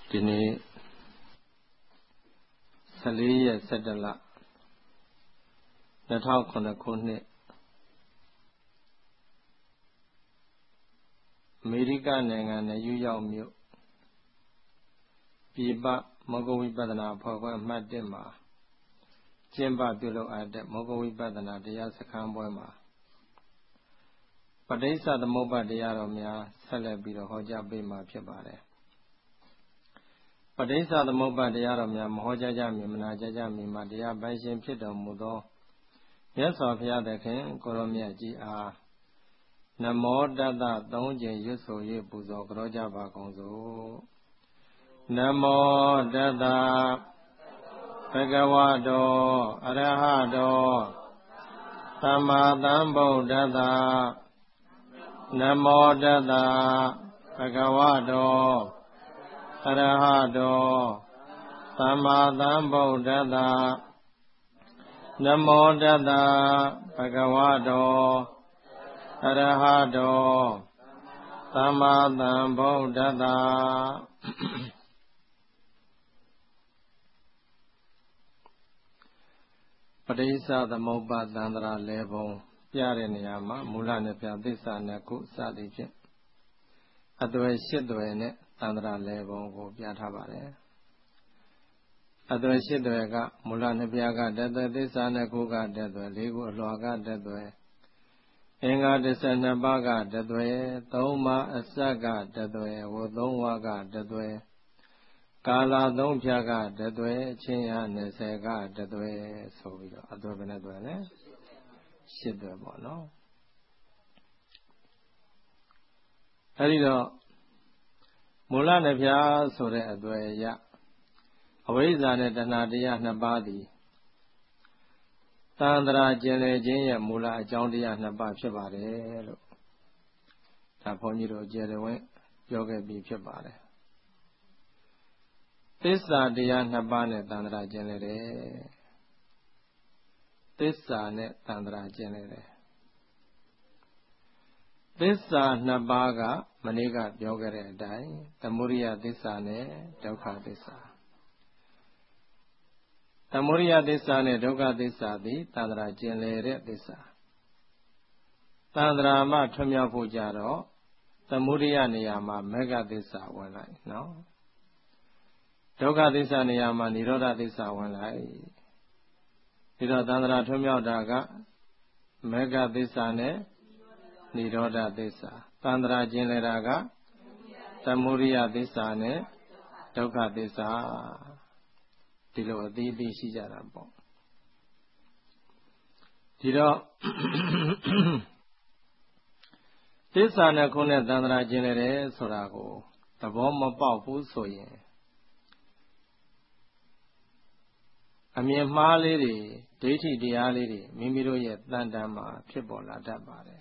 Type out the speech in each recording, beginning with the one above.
ဒီနေ့14 ရက် 17 လ 2009 ခုနှစ်အမေရိကနိုင်ငံနယူးယောက်မြို့ပြည်ပမောဂဝိပဿနာအဖွဲ့ခွဲအမှတ် 1မှာကျင်းပပြုလုပ်အပ်တဲ့မောဂဝိပဿနာတရားစခန်းပွဲမှာပဋိစ္စသမုပ္ပါဒ်တရားတော်များဆက်လက်ပြီးတော့ဟောကြားပေးမှာဖြစ်ပါတယ်ပဋိစ္စသမုပ္ပါဒ်တရားတော်များမဟောကြားကြမီမနာကြားကြမီမှာတရားပိုင်ရှင်ဖြစ်တော်မူသောမြတ်စွာဘုရားသခင်ကိုရောမြတ်ကြီးအားနမောတတ္တ3 ကြိမ်ရွတ်ဆို၍ပူဇော်ကြောကြပါကုန်စို့နမောတတ္တဘဂဝတောအရဟတောသမ္မာသမ္ဗုဒ္ဓတ္တနမောတတ္တဘဂဝတောအရဟတောသမ္မာသမ္ဗုဒ္ဓတ္တနမောတတ္တဘဂဝတောအရဟတောသမ္မာသမ္ဗုဒ္ဓတ္တပဋိစ္စသမုပ္ပါဒ်သန္တရာ၄ပုံပြတဲ့နေရာမှာမူလနဲ့ပြသစ္စာနဲ့ခုစသည်ဖြင့်အသွယ်၈သွယ်နဲ့သန္တရာ၄ပုံကိုပြထားပါတယ်အသွယ်၈သွယ်ကမူလနဲ့ပြကတသွယ်သစ္စာနဲ့ခုကတသွယ်၄ခုအလွှာကတသွယ်အင်္ဂါ12ပါးကတသွယ်၃ပါးအစကတသွယ်ဝ၃ဝါကတသွယ်ကာလ၃ဖြာကတသွယ်အချင်းရ20ကတသွယ်ဆိုပြီးတော့အသွယ်ဘယ်နဲ့သွယ်လဲ၈သွယ်ပေါ့နော်အဲဒီတော့မူလနဲ့ဖြာဆိုတဲ့အသွယ်ရအဝိဇ္ဇာနဲ့တဏှာတရား2ပါးသည်သန္တရာကျင်လည်ခြင်းရဲ့မူလအကြောင်းတရား2ပါးဖြစ်ပါတယ်လို့ဒါဘုန်းကြီးတို့ကျေတော်ဝင်ပြောခဲ့ပြီးဖြစ်ပါတယ်သစ္စာတရား2ပါးနဲ့သန္တရာကျင်လည်တယ်သစ္စာနဲ့သန္တရာကျင်လည်တယ်သစ္စာ2ပါးကမနေ့ကပြောခဲ့တဲ့အတိုင်းသမုဒိယသစ္စာနဲ့ဒုက္ခသစ္စာသမုဒိယသစ္စာနဲ့ဒုက္ခသစ္စာသည်သန္တရာကျင်လည်တဲ့သစ္စာသန္တရာမှထွံ့မြောက်ဖို့ကြတော့သမုဒိယနေရာမှာမေဃသစ္စာဝင်လိုက်နော်ဒုက္ခသစ္စာနေရာမှာនិရောဓသစ္စာဝင်လိုက်ဒီတော့သန္တရာထွံ့မြောက်တာကမေဃသစ္စာနဲ့និရောဓသစ္စာသန္တရာကျင်လည်တာကသမုဒိယသစ္စာနဲ့ဒုက္ခသစ္စာဒီလိုအသီးသီးရှိကြတာပေါ့ဒီတော့သစ္စာနဲ့ခုနဲ့သန္တရာကျင်လည်တယ်ဆိုတာကိုသဘောမပေါက်ဘူးဆိုရင်အမြင်မှားလေးတွေဒိဋ္ဌိတရားလေးတွေမိမိတို့ရဲ့တန်တမ်းမှာဖြစ်ပေါ်လာတတ်ပါတယ်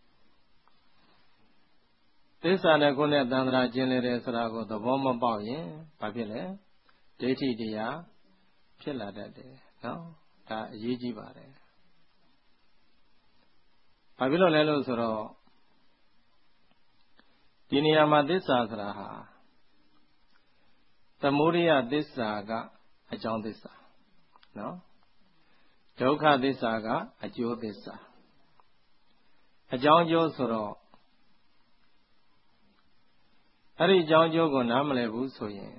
သစ္စာနဲ့ခုနဲ့သန္တရာကျင်လည်တယ်ဆိုတာကိုသဘောမပေါက်ရင်ဘာဖြစ်လဲဒိဋ္ဌိတရားဖြစ်လာတတ်တယ်နော်ဒါအရေးကြီးပါတယ်ဘာဖြစ်လို့လဲလို့ဆိုတော့ဒီနေရာမှာသစ္စာဆိုတာဟာသမုဒိယသစ္စာကအကြောင်းသစ္စာနော်ဒုက္ခသစ္စာကအကျိုးသစ္စာအကြောင်းကျိုးဆိုတော့အဲ့ဒီအကြောင်းကျိုးကိုနားမလည်ဘူးဆိုရင်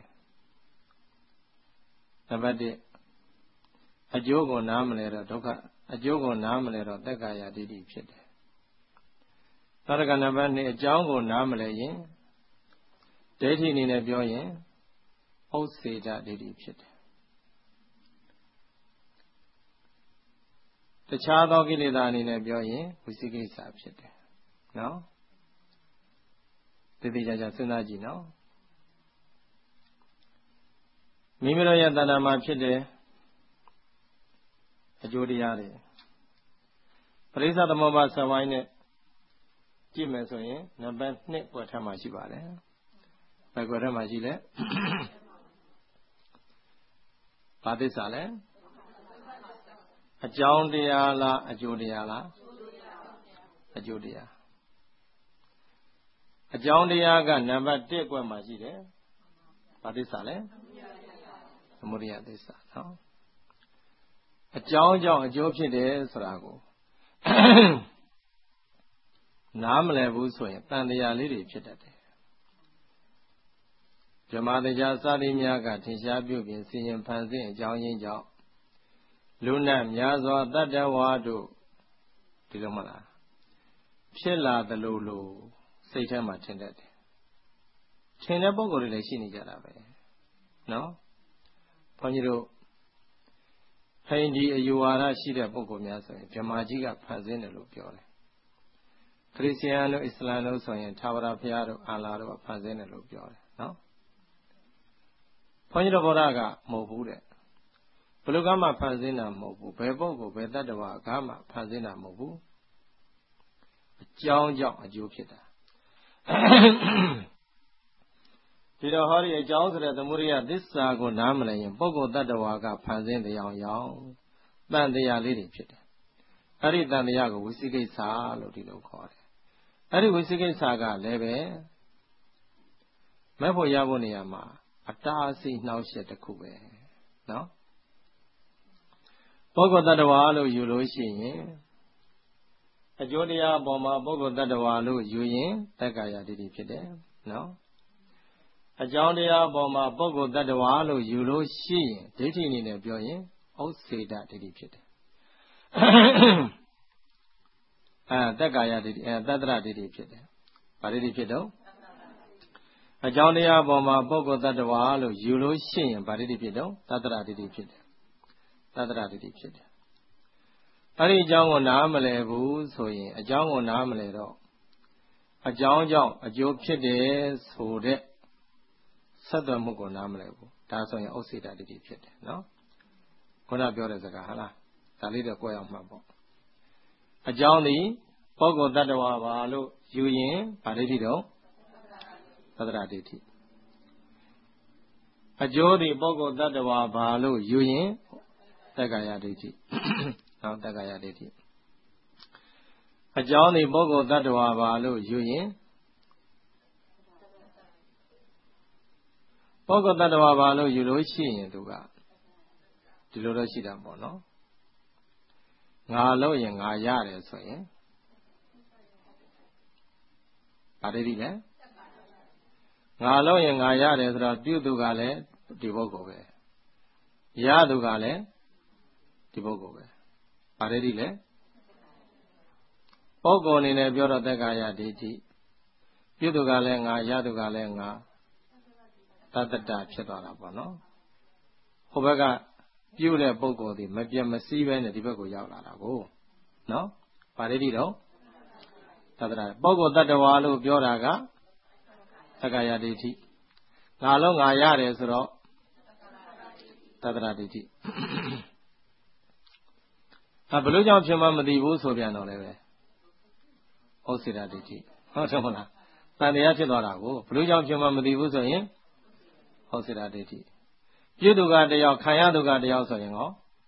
နံပါတ်1အကျိုးကိုနားမလဲတော့ဒုက္ခအကျိုးကိုနားမလဲတော့တက္ကာယဒိဋ္ဌိဖြစ်တယ်။နောက်တစ်ခါနံပါတ်2အကြောင်းကိုနားမလဲရင်ဒိဋ္ဌိအနေနဲ့ပြောရင်ဥစ္စေတဒိဋ္ဌိဖြစ်တယ်။တခြားသောကိလေသာအနေနဲ့ပြောရင်ဝိသိကိစ္စဖြစ်တယ်။နော်။တည်ကြကြစဉ်းစားကြည့်နော်။မိမိတို့ရဲ့တဏ္ဍာမှာဖြစ်တယ်အကျိုးတရားတွေပရိစ္ဆသမုပ္ပါဒ်ဆက်ဝိုင်းနဲ့ကြည့်မယ်ဆိုရင်နံပါတ်2ကွက်ထက်မှာရှိပါတယ်ဘယ်ကွက်ထက်မှာရှိလဲဘာသစ္စာလဲအကြောင်းတရားလားအကျိုးတရားလားအကျိုးတရားအကြောင်းတရားကနံပါတ်1ကွက်မှာရှိတယ်ဘာသစ္စာလဲသမုဒိယသစ္စာနော်အကြောင်းကြောင့်အကျိုးဖြစ်တယ်ဆိုတာကိုနားမလည်ဘူးဆိုရင်တန်တရားလေးတွေဖြစ်တတ်တယ်ဓမ္မတရားစသည်များကထင်ရှားပြုပြင်စီရင်ဖန်ဆင်းအကြောင်းရင်းကြောင့်လူနတ်များစွာတတ္တဝါတို့ဒီလိုမလားဖြစ်လာသလိုလိုစိတ်ထဲမှာထင်တတ်တယ်ထင်တဲ့ပုံကိုယ်တွေလည်းရှိနေကြတာပဲနော်ဘုန်းကြီးတို့ဟိန္ဒိအယူဝါဒရှိတဲ့ပုဂ္ဂိုလ်များဆိုရင်ဗြဟ္မာကြီးကဖန်ဆင်းတယ်လို့ပြောတယ်ခရစ်ယာန်တို့အစ္စလာမ်တို့ဆိုရင်သာဝရဘုရားတို့အာလာတို့ဖန်ဆင်းတယ်လို့ပြောတယ်နော်ဘုန်းကြီးတို့ဗုဒ္ဓကမဟုတ်ဘူးတဲ့ဘယ်လိုကမှဖန်ဆင်းတာမဟုတ်ဘူးဘယ်ပုဂ္ဂိုလ်ဘယ်တတ္တဝါကမှဖန်ဆင်းတာမဟုတ်ဘူးအကြောင်းကြောင့်အကျိုးဖြစ်တာဒီတော့ဟောဒီအကြောင်းဆိုတဲ့သမုဒိယသစ္စာကိုနားမလည်ရင်ပုဂ္ဂိုလ်တ attva ကဖန်ဆင်းတရားရောက်တန်တရားလေးတွေဖြစ်တယ်အဲ့ဒီတန်တရားကိုဝိသိကိစ္စလို့ဒီလိုခေါ်တယ်အဲ့ဒီဝိသိကိစ္စကလည်းပဲမဲ့ဖို့ရဖို့နေရာမှာအတားအဆီးနှောက်ယှက်တစ်ခုပဲနော်ပုဂ္ဂိုလ်တ attva လို့ယူလို့ရှိရင်အကျိုးတရားအပေါ်မှာပုဂ္ဂိုလ်တ attva လို့ယူရင်တက္ကာယဒိဋ္ဌိဖြစ်တယ်နော်အကြောင်းတရားအပေါ်မှာပုဂ္ဂိုလ်တ attva လို့ယူလို့ရှိရင်ဒိဋ္ဌိအနေနဲ့ပြောရင်ဥစ္စေတဒိဋ္ဌိဖြစ်တယ်တက္ကာယဒိဋ္ဌိတတ္တရဒိဋ္ဌိဖြစ်တယ်ဘာဒိဋ္ဌိဖြစ်တော့အကြောင်းတရားအပေါ်မှာပုဂ္ဂိုလ်တ attva လို့ယူလို့ရှိရင်ဘာဒိဋ္ဌိဖြစ်တော့တတ္တရဒိဋ္ဌိဖြစ်တယ်တတ္တရဒိဋ္ဌိဖြစ်တယ်အဲ့ဒီအကြောင်းကိုနားမလည်ဘူးဆိုရင်အကြောင်းကိုနားမလည်တော့အကြောင်းကြောင့်အကျိုးဖြစ်တယ်ဆိုတဲ့ဆက်သွယ်မှုကိုနားမလည်ဘူးဒါဆိုရင်ဥစ္စေတဒိဋ္ဌိဖြစ်တယ်နော်ခုနပြောတဲ့စကားဟာလားဒါလေးတော့ကိုယ်အောင်မှတ်ပေါ့အကြောင်းသည်ပုဂ္ဂိုလ်တ attva ပါလို့ယူရင်ဗာဒိဋ္ဌိတော့သတ္တရဒိဋ္ဌိအကျိုးသည်ပုဂ္ဂိုလ်တ attva ပါလို့ယူရင်တက္ကာယဒိဋ္ဌိနော်တက္ကာယဒိဋ္ဌိအကြောင်းသည်ပုဂ္ဂိုလ်တ attva ပါလို့ယူရင်ပုဂ္ဂိုလ်တ attva ပါလို့ယူလို့ရှိရင်သူကဒီလိုတော့ရှိတာပေါ့နော်ငါလို့ရင်ငါရတယ်ဆိုရင်ဗာဒိဋ္ဌိလဲငါလို့ရင်ငါရတယ်ဆိုတော့ပြုသူကလည်းဒီပုဂ္ဂိုလ်ပဲရသူကလည်းဒီပုဂ္ဂိုလ်ပဲဗာဒိဋ္ဌိလဲပုဂ္ဂိုလ်အနေနဲ့ပြောတော့တက္ကာယဒိဋ္ဌိပြုသူကလည်းငါရသူကလည်းငါတတ္တတဖြစ်သွားတာပေါ့နော်ဟိုဘက်ကပြုတဲ့ပုဂ္ဂိုလ်ဒီမပြတ်မစည်းပဲနဲ့ဒီဘက်ကိုရောက်လာတာကိုနော်ဗာဒိဋ္ဌိတော့တတ္တရပုဂ္ဂိုလ်တ attva လို့ပြောတာကတက္ကာယဒိဋ္ဌိငါလုံးငါရတယ်ဆိုတော့တတ္တရဒိဋ္ဌိဘလို့ကြောင့်ဖြစ်မှမသိဘူးဆိုပြန်တော့လည်းပဲဥစ္စေတဒိဋ္ဌိဟုတ်တယ်မလားတန်တရားဖြစ်သွားတာကိုဘလို့ကြောင့်ဖြစ်မှမသိဘူးဆိုရင်ဥစ္စေတဒိဋ္ဌိပြုသူကတယောက်ခံရသူကတယောက်ဆိုရင်ဟော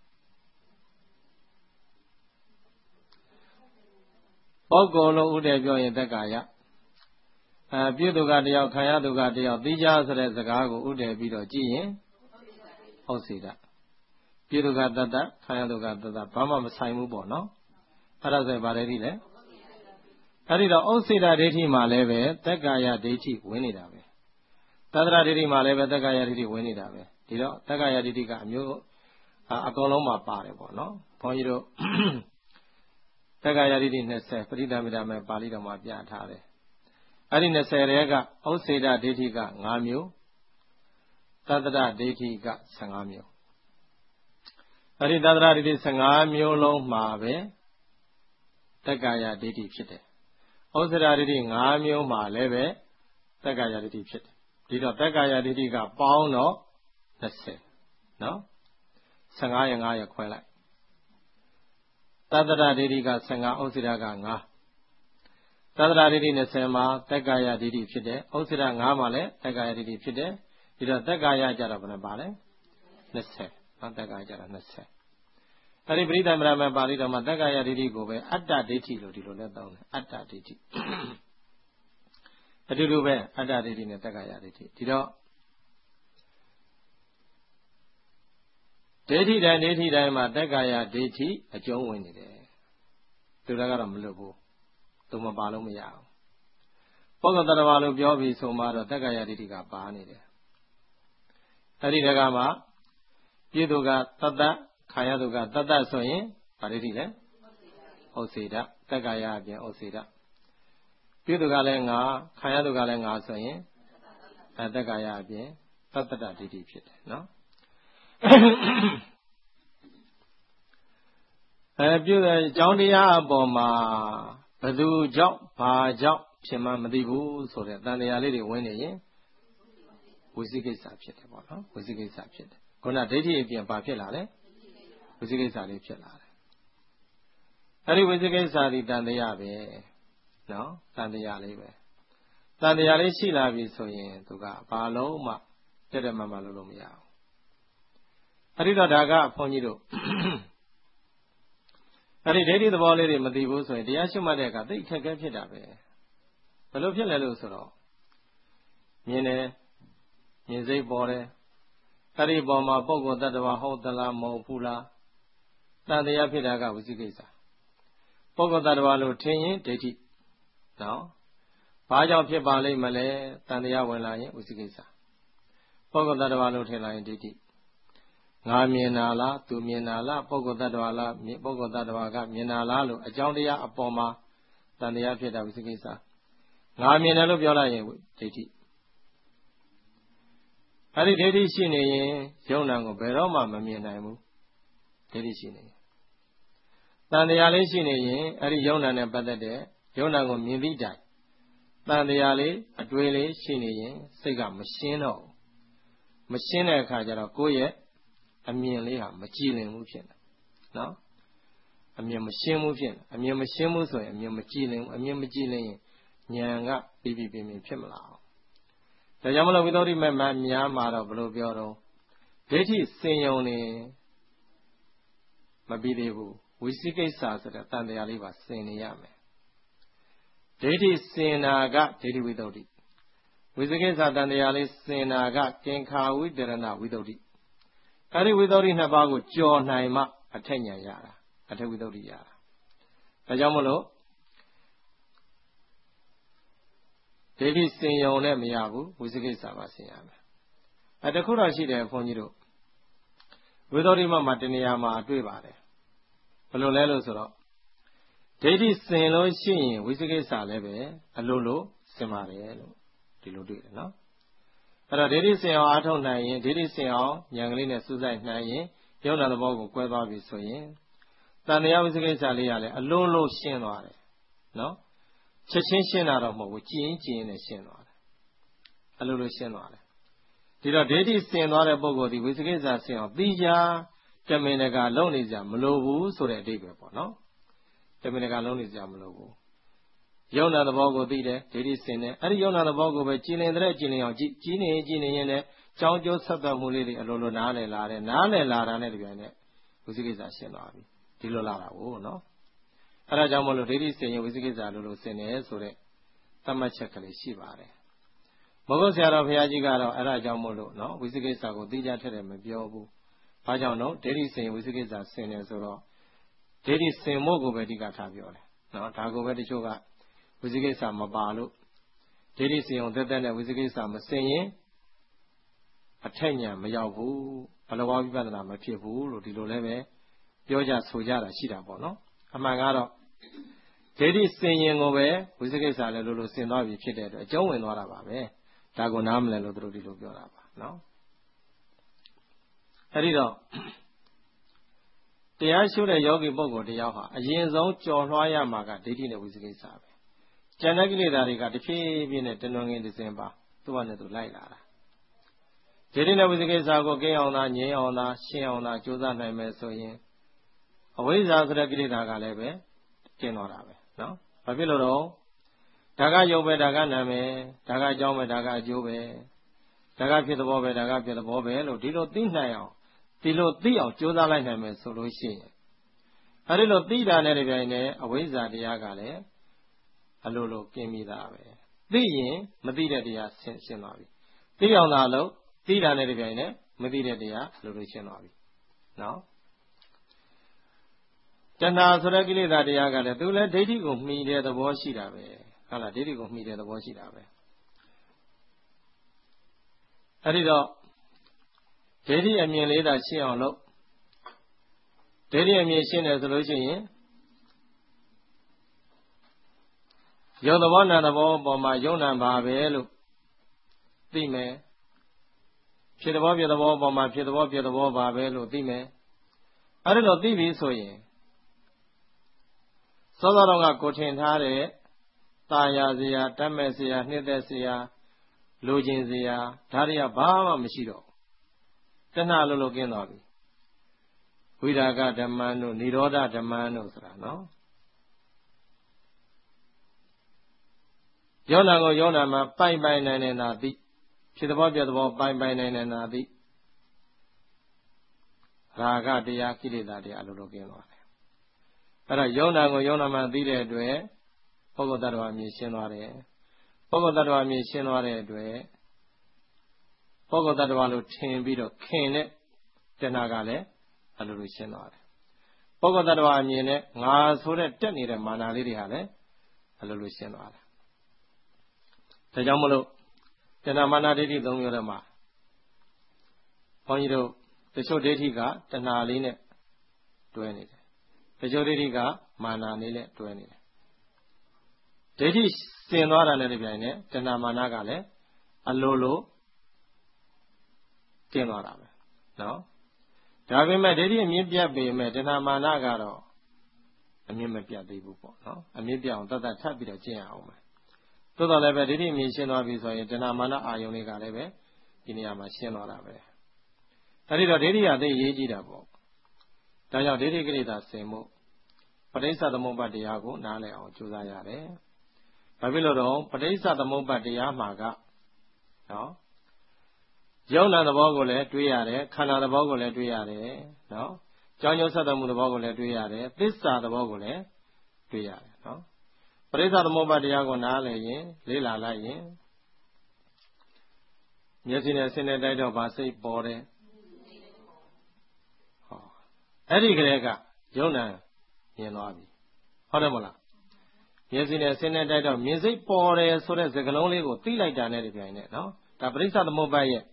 ပုဂ္ဂိုလ်လို့ဥဒဲပြောရင်တက္ကာယပြုသူကတယောက်ခံရသူကတယောက်သိကြဆိုတဲ့စကားကိုဥဒဲပြီးတော့ကြည့်ရင်ဥစ္စေတပြုသူကတတ္တခံရသူကတတ္တဘာမှမဆိုင်ဘူးပေါ့နော်အဲ့ဒါဆိုရင်ဗာဒိဋ္ဌိလဲအဲ့ဒီတော့ဥစ္စေတဒိဋ္ဌိမှာလည်းပဲတက္ကာယဒိဋ္ဌိဝင်နေတာပဲတတ္တရဒိဋ္ဌိမှာလည်းပဲတက္ကာယဒိဋ္ဌိဝင်နေတာပဲဒီတော့တက္ကာယဒိဋ္ဌိကအမျိုးအကုန်လုံးမှာပါတယ်ပေါ့နော်ဘုန်းကြီးတို့တက္ကာယဒိဋ္ဌိ20ပရိသမ္ပဒမေပါဠိတော်မှာပြထားတယ်အဲ့ဒီ20ရဲကဥစ္စေတဒိဋ္ဌိက5မျိုးတတ္တရဒိဋ္ဌိက15မျိုးအဲ့ဒီတတ္တရဒိဋ္ဌိ15မျိုးလုံးမှာပဲတက္ကာယဒိဋ္ဌိဖြစ်တယ်ဥစ္စေတဒိဋ္ဌိ5မျိုးမှာလည်းပဲတက္ကာယဒိဋ္ဌိဖြစ်တယ်ဒီတော့တက္ကာယဒိဋ္ဌိကပေါင်းတော့20နော်15ရ5ရခွဲလိုက်တတ္တရဒိဋ္ဌိက15ဥစ္စေတက5တတ္တရဒိဋ္ဌိ20မှာတက္ကာယဒိဋ္ဌိဖြစ်တယ်ဥစ္စေတ5မှာလည်းတက္ကာယဒိဋ္ဌိဖြစ်တယ်ဒီတော့တက္ကာယကြတော့ဘယ်နှပါလဲ20နော်တက္ကာယကြတော့20အဲ့ဒီပရိသမ္ပရာမပါဠိတော်မှာတက္ကာယဒိဋ္ဌိကိုပဲအတ္တဒိဋ္ဌိလို့ဒီလိုလဲသုံးတယ်အတ္တဒိဋ္ဌိအတူတူပဲအတ္တဒိဋ္ဌိနဲ့တက္ကာယဒိဋ္ဌိဒီတော့ဒိဋ္ဌိတိုင်းမှာတက္ကာယဒိဋ္ဌိအကျုံးဝင်နေတယ်သူတို့ကတော့မလွတ်ဘူးသူမပါလို့မရဘူးပုဂ္ဂိုလ်တ attva လို့ပြောပြီးဆိုမှတော့တက္ကာယဒိဋ္ဌိကပါနေတယ်အဲ့ဒီတက္ကမှာပြည့်သူကတတ္တခါရသူကတတ္တဆိုရင်ဗာဒိဋ္ဌိလဲဥစ္စေတတက္ကာယအပြင်ဥစ္စေတပြည့်သူကလည်းငါခါရသူကလည်းငါဆိုရင်တက္ကာယအပြင်သတ္တတဒိဋ္ဌိဖြစ်တယ်နော်ပြုတဲ့အကြောင်းတရားအပေါ်မှာဘယ်သူကြောင့်ဘာကြောင့်ဖြစ်မှမသိဘူးဆိုတဲ့တန်တရားလေးတွေဝင်နေရင်ဝိသိကိစ္စဖြစ်တယ်ပေါ့နော်ဝိသိကိစ္စဖြစ်တယ်ခုနဒိဋ္ဌိအပြင်ဘာဖြစ်လာလဲဝိသိကိစ္စလေးဖြစ်လာတယ်အဲ့ဒီဝိသိကိစ္စဒီတန်တရားပဲနော်တန်တရားလေးပဲတန်တရားလေးရှိလာပြီဆိုရင်သူကဘာလုံးမှတက်တက်မမလုပ်လို့မရဘူးအဲ့ဒီတော့ဒါကဘုန်းကြီးတို့အဲ့ဒီဒိဋ္ဌိသဘောလေးတွေမသိဘူးဆိုရင်တရားရှုမှတ်တဲ့အခါသိအခက်အခဲဖြစ်တာပဲဘယ်လိုဖြစ်လဲလို့ဆိုတော့မြင်တယ်မြင်စိတ်ပေါ်တယ်အဲ့ဒီပေါ်မှာပုဂ္ဂိုလ်တ attva ဟုတ်သလားမဟုတ်ဘူးလားတန်တရားဖြစ်တာကဝိသိကိစ္စပုဂ္ဂိုလ်တ attva လို့ထင်ရင်ဒိဋ္ဌိနော်ဘာကြောင့်ဖြစ်ပါလိမ့်မလဲတန်တရားဝင်လာရင်ဝိသိကိစ္စပုဂ္ဂိုလ်တ attva လို့ထင်လာရင်ဒိဋ္ဌိငါမြင်တာလားသူမြင်တာလားပုဂ္ဂိုလ်တ attva လားပုဂ္ဂိုလ်တ attva ကမြင်တာလားလို့အကြောင်းတရားအပေါ်မှာတန်တရားဖြစ်တာဝိသိကိစ္စငါမြင်တယ်လို့ပြောလိုက်ရင်ဒိဋ္ဌိအဲ့ဒီဒိဋ္ဌိရှိနေရင်ယုံနာကိုဘယ်တော့မှမမြင်နိုင်ဘူးဒိဋ္ဌိရှိနေရင်တန်တရားလေးရှိနေရင်အဲ့ဒီယုံနာနဲ့ပတ်သက်တဲ့ယုံနာကိုမြင်သည့်တိုင်တန်တရားလေးအတွေ့လေးရှိနေရင်စိတ်ကမရှင်းတော့ဘူးမရှင်းတဲ့အခါကျတော့ကိုယ့်ရဲ့အမြင်လေးဟာမကြည်လင်ဘူးဖြစ်တယ်နော်အမြင်မရှင်းဘူးဖြစ်တယ်အမြင်မရှင်းဘူးဆိုရင်အမြင်မကြည်လင်ဘူးအမြင်မကြည်လင်ရင်ဉာဏ်ကပြီးပြီးပြင်းပြင်းဖြစ်မလာအောင်ဒါကြောင့်မလို့ဝိသုဒ္ဓိမများမှာတော့ဘယ်လိုပြောတော့ဒိဋ္ဌိစင်ယုံနေမပြီးသေးဘူးဝိသိကိစ္စဆိုတဲ့တန်တရားလေးပါစင်နေရမယ်ဒိဋ္ဌိစင်နာကဒိဋ္ဌိဝိသုဒ္ဓိဝိသိကိစ္စတန်တရားလေးစင်နာကကင်္ခာဝိတရဏဝိသုဒ္ဓိအဲ့ဒီဝိသုဒ္ဓိနှစ်ပါးကိုကြော်နိုင်မှအထက်ဉာဏ်ရတာအထက်ဝိသုဒ္ဓိရတာဒါကြောင့်မလို့ဒိဋ္ဌိစင်ယုံနဲ့မရဘူးဝိသိကိစ္စပါစင်ရမယ်တခုတော့ရှိတယ်ဘုန်းကြီးတို့ဝိသုဒ္ဓိမှာတဏှာမှာတွေ့ပါတယ်ဘယ်လိုလဲလို့ဆိုတော့ဒိဋ္ဌိစင်လို့ရှိရင်ဝိသိကိစ္စလည်းပဲအလိုလိုစင်ပါတယ်လို့ဒီလိုတွေ့တယ်နော်အဲ့တော့ဒိဋ္ဌိစင်အောင်အားထုတ်နိုင်ရင်ဒိဋ္ဌိစင်အောင်ဉာဏ်ကလေးနဲ့စူးစိုက်နိုင်ရင်ယုံနာသဘောကိုကွဲသွားပြီဆိုရင်တဏှာဝိသိကိစ္စလေးရလဲအလိုလိုရှင်းသွားတယ်နော်ချက်ချင်းရှင်းတာတော့မဟုတ်ဘူးကြည်ရင်နဲ့ရှင်းသွားတယ်အလိုလိုရှင်းသွားတယ်ဒီတော့ဒိဋ္ဌိစင်သွားတဲ့ပုဂ္ဂိုလ်ဒီဝိသိကိစ္စစင်အောင်သိကြတမင်တကာလုံးနေကြမလိုဘူးဆိုတဲ့အဓိပ္ပာယ်ပေါ့နော်တမင်တကာလုံးနေကြမလိုဘူးယုံနာသဘောကိုသိတယ်ဒိဋ္ဌိစင်တယ်အဲ့ဒီယုံနာသဘောကိုပဲကြည်လင်တဲ့ကြည်လင်အောင်ကြည်နေရင်လည်းကြောင်းကျိုးဆက်သွယ်မှုလေးတွေအလိုလိုနားလည်လာတယ်နားလည်လာတာနဲ့တပြိုင်နက်ဝိသိကိစ္စရှင်းသွားပြီဒီလိုလာတာကိုနော်အဲ့ဒါကြောင့်မလို့ဒိဋ္ဌိစင်ရင်ဝိသိကိစ္စလိုစင်တယ်ဆိုတဲ့သတ်မှတ်ချက်ကလေးရှိပါတယ်မဟုတ်ဆရာတော်ဘုရားကြီးကတော့အဲ့ဒါကြောင့်မို့လို့နော်ဝိသိကိစ္စကိုသိကြထက်တယ်မပြောဘူးဘာကြောင့်တော့ဒိဋ္ဌိစင်ဝိသိကိစ္စစင်တယ်ဆိုတော့ဒိဋ္ဌိစင်ဖို့ကိုပဲအဓိကထားပြောတယ်နော်ဒါကိုပဲတချို့ကဝိသိကိစ္စမပါလို့ဒိဋ္ဌိစင်အောင်တက်တဲ့ဝိသိကိစ္စမစင်ရင်အထက်ဉာဏ်မရောက်ဘူးဘလဝဝိပဿနာမဖြစ်ဘူးလို့ဒီလိုလည်းပဲပြောကြဆိုကြတာရှိတာပေါ့နော်အမှန်ကတော့ဒိဋ္ဌိစင်ရင်ကိုပဲဝိသိကိစ္စလည်းလိုစင်သွားပြီဖြစ်တဲ့အတွက်အကျုံးဝင်သွားတာပါပဲဒါကိုနားမလဲလို့သူတို့ဒီလိုပြောတာပါနော်အဲ့ဒီတော့တရားရှုတဲ့ယောဂီပုဂ္ဂိုလ်တရားဟာအရင်ဆုံးကြော်လွှားရမှာကဒိဋ္ဌိနဲ့ဝိသိကိစ္စပဲကျန်တဲ့ကိလေသာတွေကတဖြည်းဖြည်းနဲ့တဏှငင်တစ်စင်ပါသူ့ဘာနဲ့သူလိုက်လာတာဒိဋ္ဌိနဲ့ဝိသိကိစ္စကိုကင်းအောင်သာငြိမ်းအောင်သာရှင်းအောင်သာကြိုးစားနိုင်မယ်ဆိုရင်အဝိဇ္ဇာဆိုတဲ့ကိလေသာကလည်းပဲကျင်းသွားတာပဲနော်ဘာဖြစ်လို့တော့ဒါကယုတ်ပဲဒါကနာမယ်ဒါကအကြောင်းပဲဒါကအကျိုးပဲဒါကဖြစ်သဘောပဲဒါကဖြစ်သဘောပဲလို့ဒီလိုသိနိုင်အောင်ဒီလိုသိအောင်ကြိုးစားလိုက်နိုင်မယ်ဆိုလို့ရှိရင်အဲဒီလိုသိတာနဲ့တပြိုင်နက်အဝိဇ္ဇာတရားကလည်းအလိုလိုကျင်းပြီးသားပဲသိရင်မသိတဲ့တရားရှင်းသွားပြီသိအောင်သာလို့သိတာနဲ့တပြိုင်နက်မသိတဲ့တရားအလိုလိုရှင်းသွားပြီနော်တဏှာဆိုတဲ့ကိလေသာတရားကလည်းသူလည်းဒိဋ္ဌိကိုမှီတဲ့သဘောရှိတာပဲဟုတ်လားဒိဋ္ဌိကိုမှီတဲ့သဘောရှိတာပဲအဲ့ဒီတော့ဒိဋ္ဌိအမြင်လေးသာရှင်းအောင်လုပ်ဒိဋ္ဌိအမြင်ရှင်းတယ်ဆိုလို့ရှိရင်ယုံသဘောနာသဘောပေါ်မှာယုံနာပါပဲလို့သိမယ်ဖြစ်သဘောပြသဘောပေါ်မှာဖြစ်သဘောပြသဘောပါပဲလို့သိမယ်အဲ့ဒါလို့သိပြီဆိုရင်စောစောတော့ကကိုထင်ထားတဲ့တာယာစရာတတ်မဲ့စရာနှစ်သက်စရာလိုချင်စရာဒါတွေကဘာမှမရှိတော့တဏှာလို့ကင်းသွားပြီဝိရာဂဓမ္မံတို့និရောဓဓမ္မံတို့ဆိုတာနော်ယောနာကိုယောနာမှာပိုင်နိုင်နေတာသိဖြစ်သဘောပြသဘောပိုင်နိုင်နေတာသိရာဂတရားကိလေသာတရားအလိုလိုကင်းသွားတယ်အဲ့ဒါယောနာကိုယောနာမှာသိတဲ့အတွက်ပုဂ္ဂိုလ်တ attva အမြင်ရှင်းသွားတယ်ပုဂ္ဂိုလ်တ attva အမြင်ရှင်းသွားတဲ့အတွက်ပုဂ္ဂိုလ်တ attva လို့ထင်ပြီးတော့ခင်တဲ့တဏှာကလည်းအလိုလိုရှင်းသွားတယ်ပုဂ္ဂိုလ်တ attva အမြင်နဲ့ငါဆိုတဲ့တက်နေတဲ့မာနလေးတွေဟာလည်းအလိုလိုရှင်းသွားတယ်ဒါကြောင့်မလို့တဏှာမာနဒိဋ္ဌိသုံးမျိုးထဲမှာဘုန်းကြီးတို့တချို့ဒိဋ္ဌိကတဏှာလေးနဲ့တွဲနေတယ်တချို့ဒိဋ္ဌိကမာနလေးနဲ့တွဲနေတယ်ဒိဋ္ဌိစင်သွားတာနဲ့တပြိုင်နက်တဏှာမာနကလည်းအလိုလိုကျင်းသွားတာပဲနော်ဒါပေမဲ့ဒိဋ္ဌိအမြင့်ပြတ်ပေမဲ့တဏှာမာနကတော့အမြင့်မပြတ်သေးဘူးပေါ့နော်အမြင့်ပြတ်အောင်တတ်ထပ်ပြီးတော့ကျင့်ရအောင်ပဲသို့တော်လည်းပဲဒိဋ္ဌိအမြင်ရှင်းသွားပြီဆိုရင်တဏှာမာနအာယုန်တွေကလည်းပဲဒီနေရာမှာရှင်းသွားတာပဲအဲဒီတော့ဒိဋ္ဌိကသိရေးကြည့်တာပေါ့ဒါကြောင့်ဒိဋ္ဌိကိလေသာစင်မှုပဋိစ္စသမုပ္ပါဒ်တရားကိုနားလည်အောင်ကြိုးစားရတယ်ဘာဖြစ်လို့တော့ပဋိစ္စသမုပ္ပါဒ်တရားမှာကနော်ယုံနာသဘောကိုလည်းတွေးရတယ်ခန္ဓာသဘောကိုလည်းတွေးရတယ်နော်ကြောင်းကျိုးဆက်သွယ်မှုသဘောကိုလည်းတွေးရတယ်သစ္စာသဘောကိုလည်းတွေးရတယ်နော်ပရိစ္ဆသမုပ္ပါဒ်တရားကိုနားလည်ရင်လေ့လာလိုက်ရင်မျက်စိနဲ့ဆင်းတဲ့တိုက်တော့ဗာစိတ်ပေါ်တယ်ဟောအဲ့ဒီကလေးကယုံနာမြင်သွားပြီဟုတ်တယ်မလားမျက်စိနဲ့ဆင်းတဲ့တိုက်တော့မြင်စိတ်ပေါ်တယ်ဆိုတဲ့စကားလုံးလေးကိုသိလိုက်တာနဲ့ဒီပြိုင်နဲ့နော်ဒါပရိစ္ဆသမုပ္ပါဒ်ရဲ့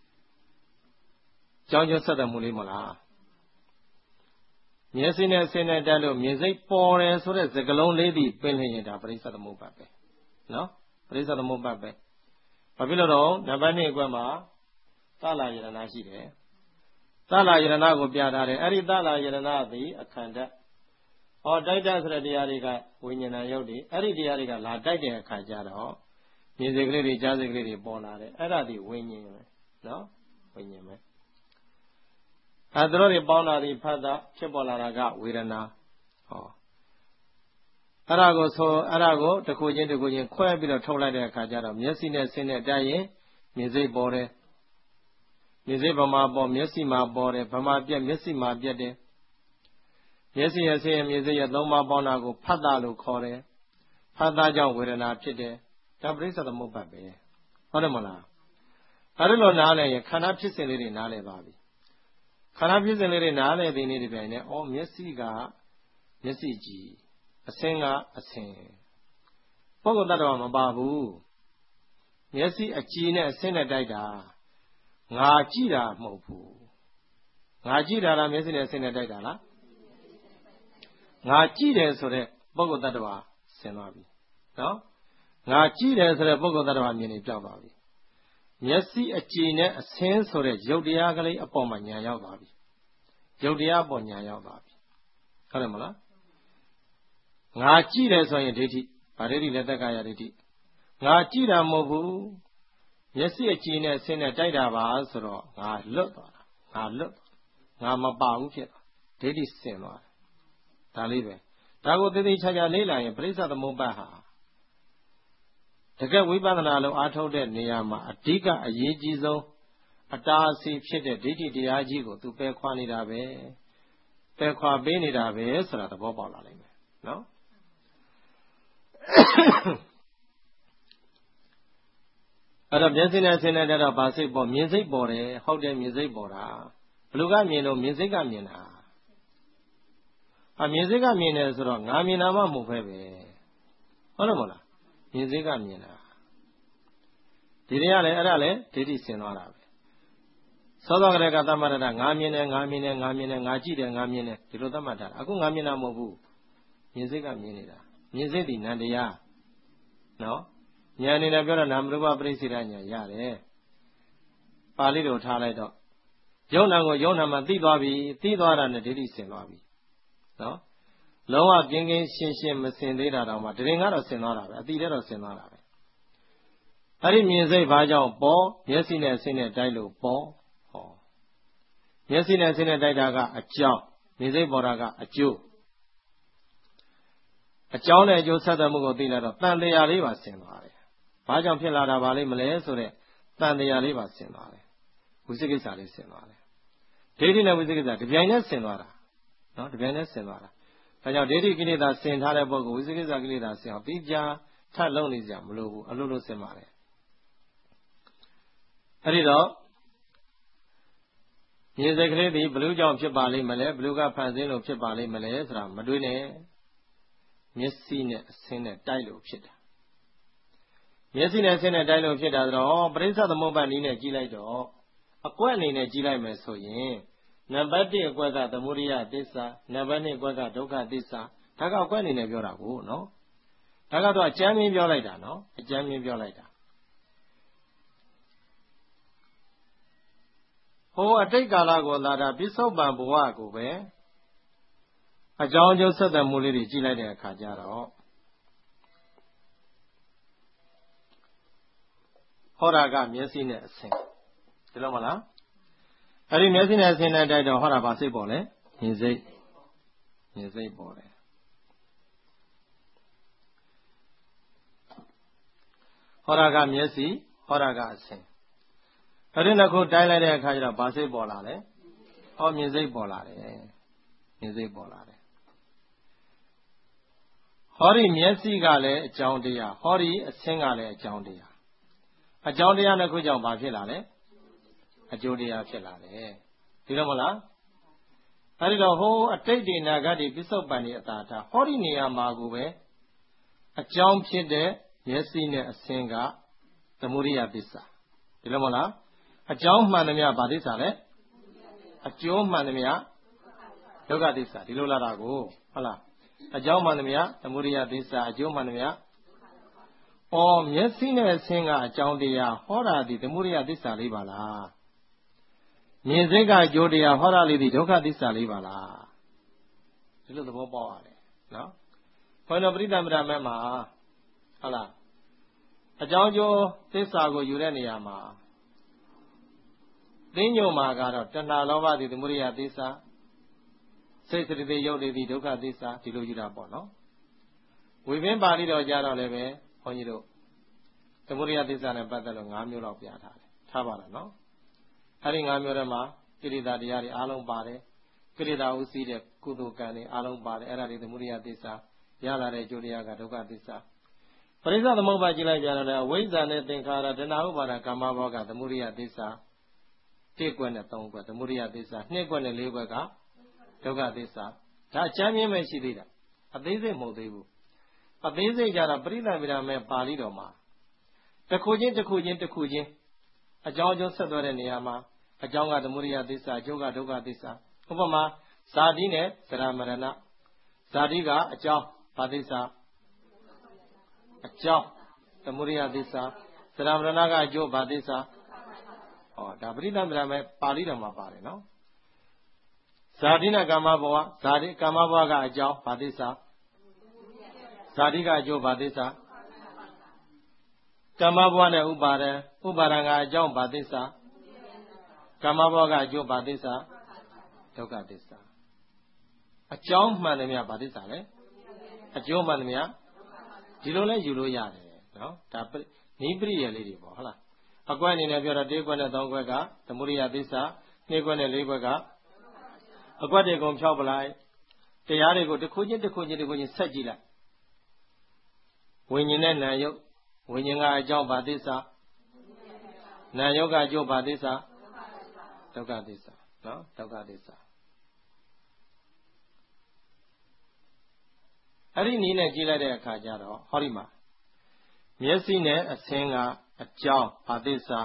ကြောင်းကျိုးဆက်သွယ်မှုလေးမလားမျက်စိနဲ့ဆင်းတဲ့တိုက်လို့မြင်စိတ်ပေါ်တယ်ဆိုတဲ့စကားလုံးလေးဒီပင်လျင်ဒါပရိစ္ဆသမုပ္ပါဒ်ပဲနော်ပရိစ္ဆသမုပ္ပါဒ်ပဲဘာဖြစ်လို့တော့နံပါတ်2အကွက်မှာသလာယရဏရှိတယ်သလာယရဏကိုပြထားတယ်အဲ့ဒီသလာယရဏသည်အခန္ဓာဟောတိုက်တာဆိုတဲ့တရားတွေကဝိညာဏယုတ်တွေအဲ့ဒီတရားတွေကလာတိုက်တဲ့အခါကျတော့မြင်စိတ်ကလေးတွေကြားစိတ်ကလေးတွေပေါ်လာတယ်အဲ့ဒါဒီဝိညာဉ်ပဲနော်ဝိညာဉ်ပဲအဲ့တို့တွေပေါင်းလာပြီးဖတ်တာဖြစ်ပေါ်လာတာကဝေဒနာဟောအဲ့ဒါကိုတခုချင်းခွဲပြီးတော့ထုတ်လိုက်တဲ့အခါကျတော့မျက်စိနဲ့ဆင်းတဲ့တိုက်ရင်မြင်စိတ်ပေါ်တယ်မြင်စိတ်ဗမာပေါ်မျက်စိမှာပေါ်တယ်ဗမာပြက်မျက်စိမှာပြက်တယ်မျက်စိရဲ့ဆင်းရဲမြင်စိတ်ရဲ့သုံးပါးပေါင်းတာကိုဖတ်တာလို့ခေါ်တယ်ဖတ်တာကြောင့်ဝေဒနာဖြစ်တယ်ဒါပရိစ္ဆသမုပ္ပါဒ်ပဲဟုတ်တယ်မလားအဲ့ဒီလိုနားလည်ရင်ခန္ဓာဖြစ်စဉ်လေးတွေနားလည်ပါပြီခန္ဓာဖြစ်စဉ်လေးတွေနားလည်တဲ့နေ့ဒီပိုင်းနဲ့မျက်စိကမျက်စိကြည့်အစင်းကအစင်းပုဂ္ဂိုလ်တ attva မပါဘူးမျက်စိအကြည်နဲ့အစင်းနဲ့တိုက်တာငါကြည့်တာမဟုတ်ဘူးငါကြည့်တာလားမျက်စိနဲ့အစင်းနဲ့တိုက်တာလားငါကြည့်တယ်ဆိုတဲ့ပုဂ္ဂိုလ်တ attva ဆင်သွားပြီနော်ငါကြည့်တယ်ဆိုတဲ့ပုဂ္ဂိုလ်တ attva မြင်နေပြောက်သွားပြီမျက်စိအကြည်နဲ့အစင်းဆိုတဲ့ရုပ်တရားကလေးအပေါ်မှာဉာဏ်ရောက်သွားပြီရုပ်တရားပေါ်ဉာဏ်ရောက်သွားပြီဟုတ်တယ်မလားငါကြည့်တယ်ဆိုရင်ဒိဋ္ဌိဗာဒိဋ္ဌိလက်သက်ကာယဒိဋ္ဌိငါကြည့်တာမဟုတ်ဘူးမျက်စိအကြည်နဲ့အစင်းနဲ့တိုက်တာပါဆိုတော့ငါလွတ်သွားတာငါမပါဘူးဖြစ်သွားဒိဋ္ဌိဆင်သွားတယ်ဒါလေးပဲဒါကိုသေသေးချာချာလေ့လာရင်ပရိစ္ဆသမုပ္ပါဒ်ဟာတကယ်ဝိပဿနာလို့အားထုတ်တဲ့နေရာမှာအဓိကအရေးကြီးဆုံးအတားအဆီးဖြစ်တဲ့ဒိဋ္ဌိတရားကြီးကိုသူပယ်ခွာနေတာပဲပယ်ခွာပေးနေတာပဲဆိုတာသဘောပေါက်လာလိမ့်မယ်နော်အဲ့တော့မျက်စိနဲ့ဆင်းနေတဲ့တော့ဗာစိတ်ပေါ်မြင်စိတ်ပေါ်တယ်ဟုတ်တယ်မြင်စိတ်ပေါ်တာလူကမြင်လို့မြင်စိတ်ကမြင်တာမြင်စိတ်ကမြင်တယ်ဆိုတော့ငါမြင်တာမှမဟုတ်ပဲဟုတ်တယ်မဟုတ်လားမြင်စိတ်ကမြင်တာဒီတွေကလည်းအဲ့ဒါလည်းဒိဋ္ဌိဆင်သွားတာပဲသောသောကလေးကသတ်မှတ်တာငါမြင်တယ်ငါမြင်တယ်ငါမြင်တယ်ငါကြည့်တယ်ငါမြင်တယ်ဒီလိုသတ်မှတ်တာအခုငါမြင်တာမဟုတ်ဘူးမြင်စိတ်ကမြင်နေတာမြင်စိတ်ဒီနန္တရားနော်ဉာဏ်အနေနဲ့ပြောတော့နာမရူပပရိစ္ဆေဒဉာဏ်ရတယ်ပါဠိတော်ထားလိုက်တော့ယုံနာကိုယုံနာမှသိသွားပြီသိသွားတာနဲ့ဒိဋ္ဌိဆင်သွားပြီနော်လုံးဝကင်းကင်းရှင်းရှင်းမဆင်သေးတာတော့မှတရင်ကတော့ဆင်သွားတာပဲအတိတဲ့တော့ဆင်သွားတာပဲအဲ့ဒီမြင်စိတ်ဘာကြောင့်ပေါ်မျက်စိနဲ့ဆင်းနဲ့တိုက်လို့ပေါ်ဟောမျက်စိနဲ့ဆင်းနဲ့တိုက်တာကအကြောင်းမြင်စိတ်ပေါ်တာကအကျိုးအကြောင်းနဲ့အကျိုးဆက်သွယ်မှုကိုသိလာတော့တန်တရားလေးပါဆင်သွားတယ်ဘာကြောင့်ဖြစ်လာတာပါလိမ့်မလဲဆိုတဲ့တန်တရားလေးပါဆင်သွားတယ်ဝိသိကိစ္စလေးဆင်သွားတယ်ဒိဋ္ဌိနဲ့ဝိသိကိစ္စဒီပြိုင်နဲ့ဆင်သွားတာနော်ဒီပြိုင်နဲ့ဆင်သွားတာဒါကြောင့်ဒိဋ္ဌိကိလေသာဆင်ထားတဲ့ပုဂ္ဂိုလ်ဝိသိကိစ္စကိလေသာဆင်အောင်ပြီးကြထပ်လုံးနေကြမလို့ဘူးအလိုလိုဆင်ပါတယ်အဲ့ဒီတော့မြင်စိတ်ကလေးဒီဘလူးကြောင့်ဖြစ်ပါလိမ့်မလဲဘလူးကဖန်ဆင်းလို့ဖြစ်ပါလိမ့်မလဲဆိုတာမတွေးနဲ့မျက်စိနဲ့အဆင်းနဲ့တိုက်လို့ဖြစ်တာမျက်စိနဲ့အဆင်းနဲ့တိုက်လို့ဖြစ်တာတော့ပရိစ္ဆေသမုပ္ပါဒ်နည်းနဲ့ကြည့်လိုက်တော့အကွက်အနေနဲ့ကြည့်လိုက်မယ်ဆိုရင်နံပါတ်1အကွက်ကသမုဒိယသစ္စာနံပါတ်2အကွက်ကဒုက္ခသစ္စာဒါကအကွက်အနေနဲ့ပြောတာကိုနော်ဒါကတော့အကျမ်းမြင်ပြောလိုက်တာနော်အကျမ်းမြင်ပြောလိုက်တာဟိုအတိတ်ကာလကိုလာတာပိဿုပန်ဘဝကိုပဲအကြောင်းအကျိုးဆက်သွယ်မှုလေးတွေကြည့်လိုက်တဲ့အခါကျတော့ဟောတာကမျက်စိနဲ့အဆင်းဒီလိုမလားအဲ့ဒီမျက်စိနဲ့အဆင်းနဲ့တိုက်တော့ဟောတာဘာစိတ်ပေါ်လဲမြင်စိတ်ပေါ်တယ်ဟောတာကမျက်စိဟောတာကအဆင်းအဲ့ဒီနှစ်ခုတိုက်လိုက်တဲ့အခါကျတော့ဘာစိတ်ပေါ်လာလဲဟောမြင်စိတ်ပေါ်လာတယ်မြင်စိတ်ပေါ်လာတယ်ဟောဒီမျက်စိကလည်းအကြောင်းတရားဟောဒီအဆင်းကလည်းအကြောင်းတရားအကြောင်းတရားနှစ်ခုကြောင့်ဘာဖြစ်လာလဲအကျိုးတရားဖြစ်လာတယ်ဒီလိုမလားအဲ့ဒီတော့ဟိုအတိတ်ဒီနာဂတ်ဒီပစ္စုပန်ဒီအတာတာဟောဒီနေရာမှာကိုပဲအကြောင်းဖြစ်တဲ့မျက်စိနဲ့အဆင်းကသမုဒိယသစ္စာဒီလိုမလားအကြောင်းမှန်သမျှဘာသစ္စာလဲအကျိုးမှန်သမျှဒုက္ခသစ္စာဒီလိုလာတာကိုဟုတ်လားအကြောင်းမှန်သမျှသမုဒိယသစ္စာအကျိုးမှန်သမျှမျက်စိနဲ့အဆင်းကအကြောင်းတရားဟောတာဒီသမုဒိယသစ္စာလေးပါလားမြင်စိတ်ကအကျိုးတရားဟောတာလေးဒီဒုက္ခသစ္စာလေးပါလားဒီလိုသဘောပေါက်ရတယ်နော်ဘုန်းတော်ပရိသမ္ပဒမဲ့မှာဟုတ်လားအကြောင်းကျိုးသစ္စာကိုယူတဲ့နေရာမှာသိညုံမှာကတော့တဏှာလောဘသည်သမုဒိယသစ္စာစိတ်စရိတိယုတ်တွေသည်ဒုက္ခသစ္စာဒီလိုယူတာပေါ့နော်ဝိပင်းပါဠိတော်ကြတော့လည်းပဲဘုန်းကြီးတို့သမုဒိယသစ္စာနဲ့ပတ်သက်လို့5မျိုးလောက်ပြထားတယ်ထားပါလားနော်အဲ့ဒီ5မျိုးထဲမှာကိလေသာတရားတွေအားလုံးပါတယ်ကိလေသာဥသိတဲ့ကုသိုလ်ကံတွေအားလုံးပါတယ်အဲ့ဒါတွေသမုဒိယသစ္စာရလာတဲ့အကျိုးတရားကဒုက္ခသစ္စာပရိစ္ဆေသမုပ္ပါဒ်ကြည့်လိုက်ကြတော့လည်းအဝိဇ္ဇာနဲ့သင်္ခါရတဏှာဥပါဒကာမဘောကသမုဒိယသစ္စာ1ကွက်နဲ့3ကွက်သမုဒိယသစ္စာ2ကွက်နဲ့4ကွက်ကဒုက္ခသစ္စာဒါအကျမ်းမြင်ပဲရှိသေးတာအသေးစိတ်မဟုတ်သေးဘူးအသေးစိတ်ကြတော့ပရိသဗ္ဗရာမဲ့ပါဠိတော်မှာတစ်ခုချင်းအကြောင်းအကျိုးဆက်သွယ်တဲ့နေရာမှာအကြောင်းကသမုဒိယသစ္စာအကျိုးကဒုက္ခသစ္စာဥပမာဇာတိနဲ့သရမရဏဇာတိကအကြောင်းဘာသစ္စာအကြောင်းသမုဒိယသစ္စာသရမရဏကအကျိုးဘာသစ္စာဒါပရိသဗ္ဗရာမဲ့ပါဠိတော်မှာပါတယ်နော်ဇာတိနဲ့ကာမဘဝဇာတိကာမဘဝကအကြောင်းဘာသစ္စာဇာတိကအကျိုးဘာသစ္စာကာမဘဝနဲ့ဥပါဒံကအကြောင်းဘာသစ္စာကာမဘဝကအကျိုးဘာသစ္စာဒုက္ခသစ္စာအကြောင်းမှန်တယ်မြတ်ဘာသစ္စာလဲအကျိုးမှန်တယ်မြတ်ဒီလိုလဲယူလို့ရတယ်နော်ဒါနိပရိယလေးတွေပေါ့ဟုတ်လားအကွက်အနေနဲ့ပြောတော့1ကွက်နဲ့3ကွက်ကသမုဒိယသစ္စာ2ကွက်နဲ့4ကွက်ကအကွက်တွေကုန်ဖြောက်ပလိုက်တရားတွေကိုတစ်ခုချင်းဆက်ကြည့်လိုက်ဝိညာဉ်နဲ့နာယုတ်ဝိညာဉ်ကအကြောင်းဘာသစ္စာနာယုတ်ကအကျိုးဘာသစ္စာဒုက္ခသစ္စာနော်ဒုက္ခသစ္စာအဲ့ဒီနည်းနဲ့ကြည့်လိုက်တဲ့အခါကျတော့ဟောဒီမှာမျက်စိနဲ့အဆင်းကအကြောင်းဘာသစ္စာ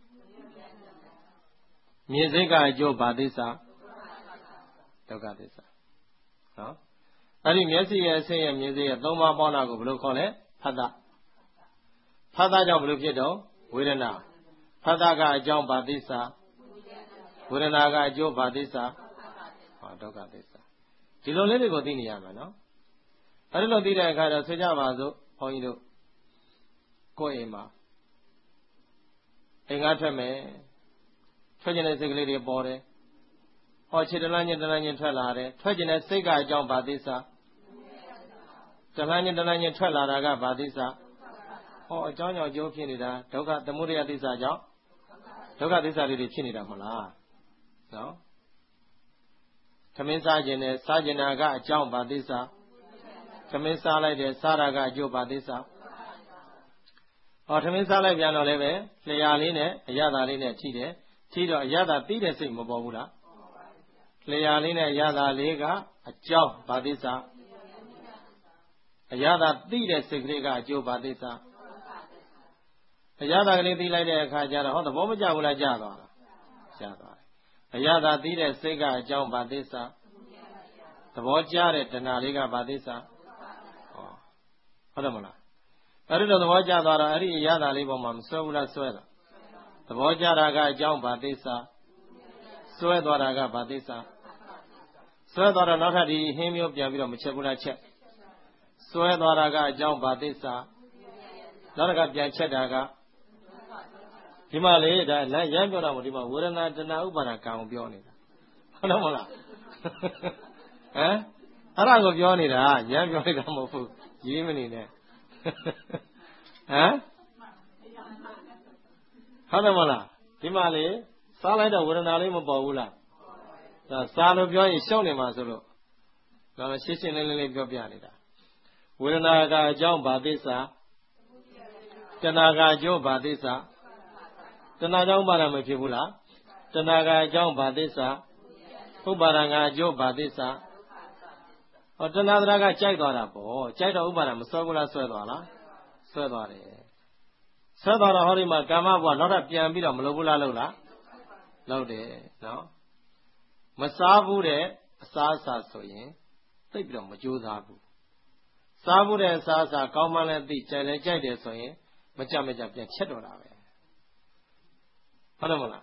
မြင်စိတ်ကအကျိုးဘာသစ္စာဒုက္ခသစ္စာနော်အဲ့ဒီမျက်စိရဲ့အဆင်းရဲ့မြင်စိတ်ရဲ့သုံးပါးပေါင်းတာကိုဘယ်လိုခေါ်လဲဖတ်တာဖတ်တာကြောင့်ဘယ်လိုဖြစ်တော့ဝေဒနာဖတ်တာကအကြောင်းဘာသစ္စာဝေဒနာကအကျိုးဘာသစ္စာဟောဒုက္ခသစ္စာဒီလိုလေးတွေကိုသိနေရမှာနော်အဲ့ဒီလိုသိတဲ့အခါတော့ဆွေးကြပါစို့ဘုန်းကြီးတို့ကိုယ်အိမ်မှာအိမ်ကားထွက်မယ်ထွက်ကျင်တဲ့စိတ်ကလေးတွေပေါ်တယ်ဟောခြေတလန်းချင်းတလန်းချင်းထွက်လာတယ်ထွက်ကျင်တဲ့စိတ်ကအကြောင်းဘာသစ္စာတလန်းချင်းတလန်းချင်းထွက်လာတာကဘာသစ္စာဟောအကြောင်းကြောင့်ကျိုးဖြစ်နေတာဒုက္ခသမုဒယသစ္စာကြောင့်ဒုက္ခသစ္စာတွေဖြစ်နေတာမဟုတ်လားနော်သမင်းစားခြင်းနဲ့စားခြင်းတာကအကြောင်းဘာသစ္စာသမင်းစားလိုက်တယ်စားတာကအကျိုးဘာသစ္စာဟောသမင်းစားလိုက်ပြန်တော့လည်းပဲလျှာလေးနဲ့အရသာလေးနဲ့ထိတယ်ထိတော့အရသာသိတဲ့စိတ်မပေါ်ဘူးလားလျှာလေးနဲ့အရသာလေးကအကြောင်းဘာသစ္စာအရသာသိတဲ့စိတ်ကလေးကအကျိုးဘာသစ္စာအရသာကလေးသိလိုက်တဲ့အခါကျတော့ဟောသဘောမကျဘူးလားကြားသွားလားကြားသွားတယ်အရသာသိတဲ့စိတ်ကအကြောင်းဘာသစ္စာသဘောကျတဲ့တဏှာလေးကဘာသစ္စာဟုတ်တယ်မလားအဲ့ဒီလိုသဘောကျသွားတော့အဲ့ဒီအရသာလေးပေါ်မှာမဆွဲဘူးလားဆွဲတာသဘောကျတာကအကြောင်းဘာသစ္စာဆွဲသွားတာကဘာသစ္စာဆွဲသွားတော့နောက်ထပ်ဒီဟင်းမျိုးပြန်ပြီးတော့မချက်ဘူးလားချက်ဆွဲသွားတာကအကြောင်းဘာသစ္စာနောက်တစ်ခါပြန်ချက်တာကဒီမှာလေဒါလမ်းရမ်းပြောတာမဟုတ်ဒီမှာဝေဒနာတဏှာဥပါဒကံကိုပြောနေတာဟုတ်တယ်မလားဟမ်အဲ့ဒါကိုပြောနေတာရမ်းပြောနေတာမဟုတ်ဘူးရေးမနေနဲ့ဟမ်ဟုတ်တယ်မလားဒီမှာလေစားလိုက်တော့ဝေဒနာလေးမပေါ်ဘူးလားဒါစားလို့ပြောရင်ရှုံးနေမှာဆိုလို့ဒါလည်းရှင်းရှင်းလင်းလင်းလေးပြောပြနေတာဝေဒနာကအကြောင်းဘာသစ္စာတဏှာကအကျိုးဘာသစ္စာတဏှာကြောင့်ပါရမဖြစ်ဘူးလားတဏှာကအကြောင်းဘာသစ္စာဥပါဒံကအကျိုးဘာသစ္စာဟောတဏှာတရားကကြိုက်သွားတာပေါ့ကြိုက်တော့ဥပါဒံမဆွဲဘူးလားဆွဲသွားလားဆွဲသွားတယ်ဆွဲသွားတော့ဟောဒီမှာကာမဘဝနောက်တော့ပြန်ပြီးတော့မလုပ်ဘူးလားလုပ်လားလုပ်တယ်နော်မစားဘူးတဲ့အစားအစာဆိုရင်သိပ်ပြီးတော့မကြိုးစားဘူးစားဘူးတဲ့အစားအစာကောင်းမှလည်းသိကြိုက်လည်းကြိုက်တယ်ဆိုရင်မကြပြန်ချက်တော့တာပဲဟုတ်တယ်မလား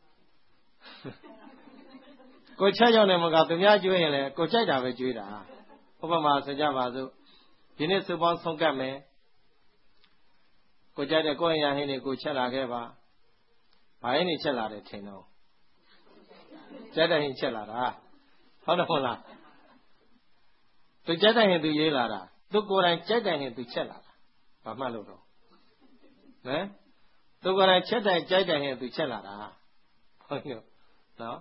ကိုချက်ရောက်နေမှာကသူများကျွေးရင်လည်းကိုကြိုက်တာပဲကျွေးတာဥပမာဆိုကြပါစို့ဒီနေ့စုပေါင်းဆုံးကတ်မယ်ကိုကြိုက်တဲ့ကိုယ့်အရာဟင်းတွေကိုချက်လာခဲ့ပါဘာဟင်းတွေချက်လာတယ်ထင်တော့ကြိုက်တဲ့ဟင်းချက်လာတာဟုတ်တယ်မလားသူကြိုက်တဲ့ဟင်းသူရေးလာတာသူကိုယ်တိုင်ကြိုက်တဲ့ဟင်းသူချက်လာတာဘာမှလို့တော့ဟမ်သူကိုယ်တိုင်ချက်တဲ့ကြိုက်တဲ့ဟင်းသူချက်လာတာဟုတ်ရောနော်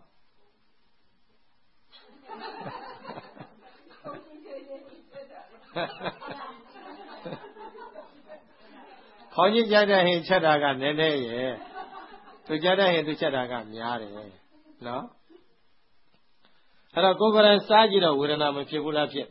ခေါင်းကြီးကြိုက်တဲ့ဟင်းချက်တာကနည်းနည်းရဲ့သူကြိုက်တဲ့ဟင်းသူချက်တာကများတယ်နော်အဲ့တော့ကိုယ်ကလည်းစားကြည့်တော့ဝေဒနာမဖြစ်ဘူးလားဖြစ်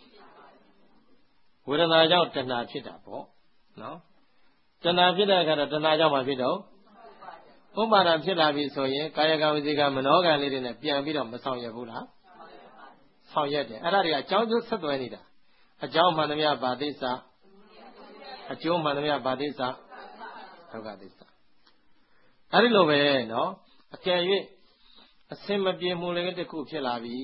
ဝေဒနာကြောင့်တဏှာဖြစ်တာပေါ့နော်တဏှာဖြစ်တဲ့အခါတော့တဏှာကြောင့်မဖြစ်တော့ဥပါဒံဖြစ်လာပြီဆိုရင်ကာယကံဝစီကံမနောကံလေးတွေနဲ့ပြန်ပြီးတော့မဆောင်ရဘူးလားဆောင်ရတယ်အဲ့ဒါတွေကအကြောင်းကျိုးဆက်သွယ်နေတာအကြောင်းမှန်သမျှဘာသစ္စာအကျိုးမှန်သမျှဘာသစ္စာဒုက္ခသစ္စာအဲ့ဒီလိုပဲနော်အကယ်၍အစင်မပြေမှုလည်းတစ်ခုဖြစ်လာပြီ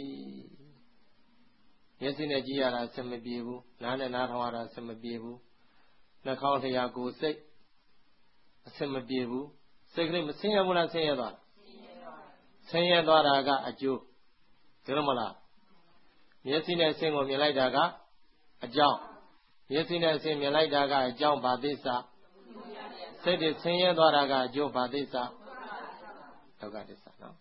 မျက်စိနဲ့ကြည့်ရတာအစင်မပြေဘူးနားနဲ့နားထောင်ရတာအစင်မပြေဘူးနှာခေါင်းလျှာကိုယ်စိတ်အစင်မပြေဘူးစိတ်ကလေးမဆင်းရဲဘူးလားဆင်းရဲသွားဆင်းရဲသွားတာကအကျိုးဒီလိုမလားမျက်စိနဲ့အစင်ကိုမြင်လိုက်တာကအကြောင်းမျက်စိနဲ့အစင်မြင်လိုက်တာကအကြောင်းဘာသစ္စာစိတ်တွေဆင်းရဲသွားတာကအကျိုးဘာသစ္စာဒုက္ခသစ္စာနော်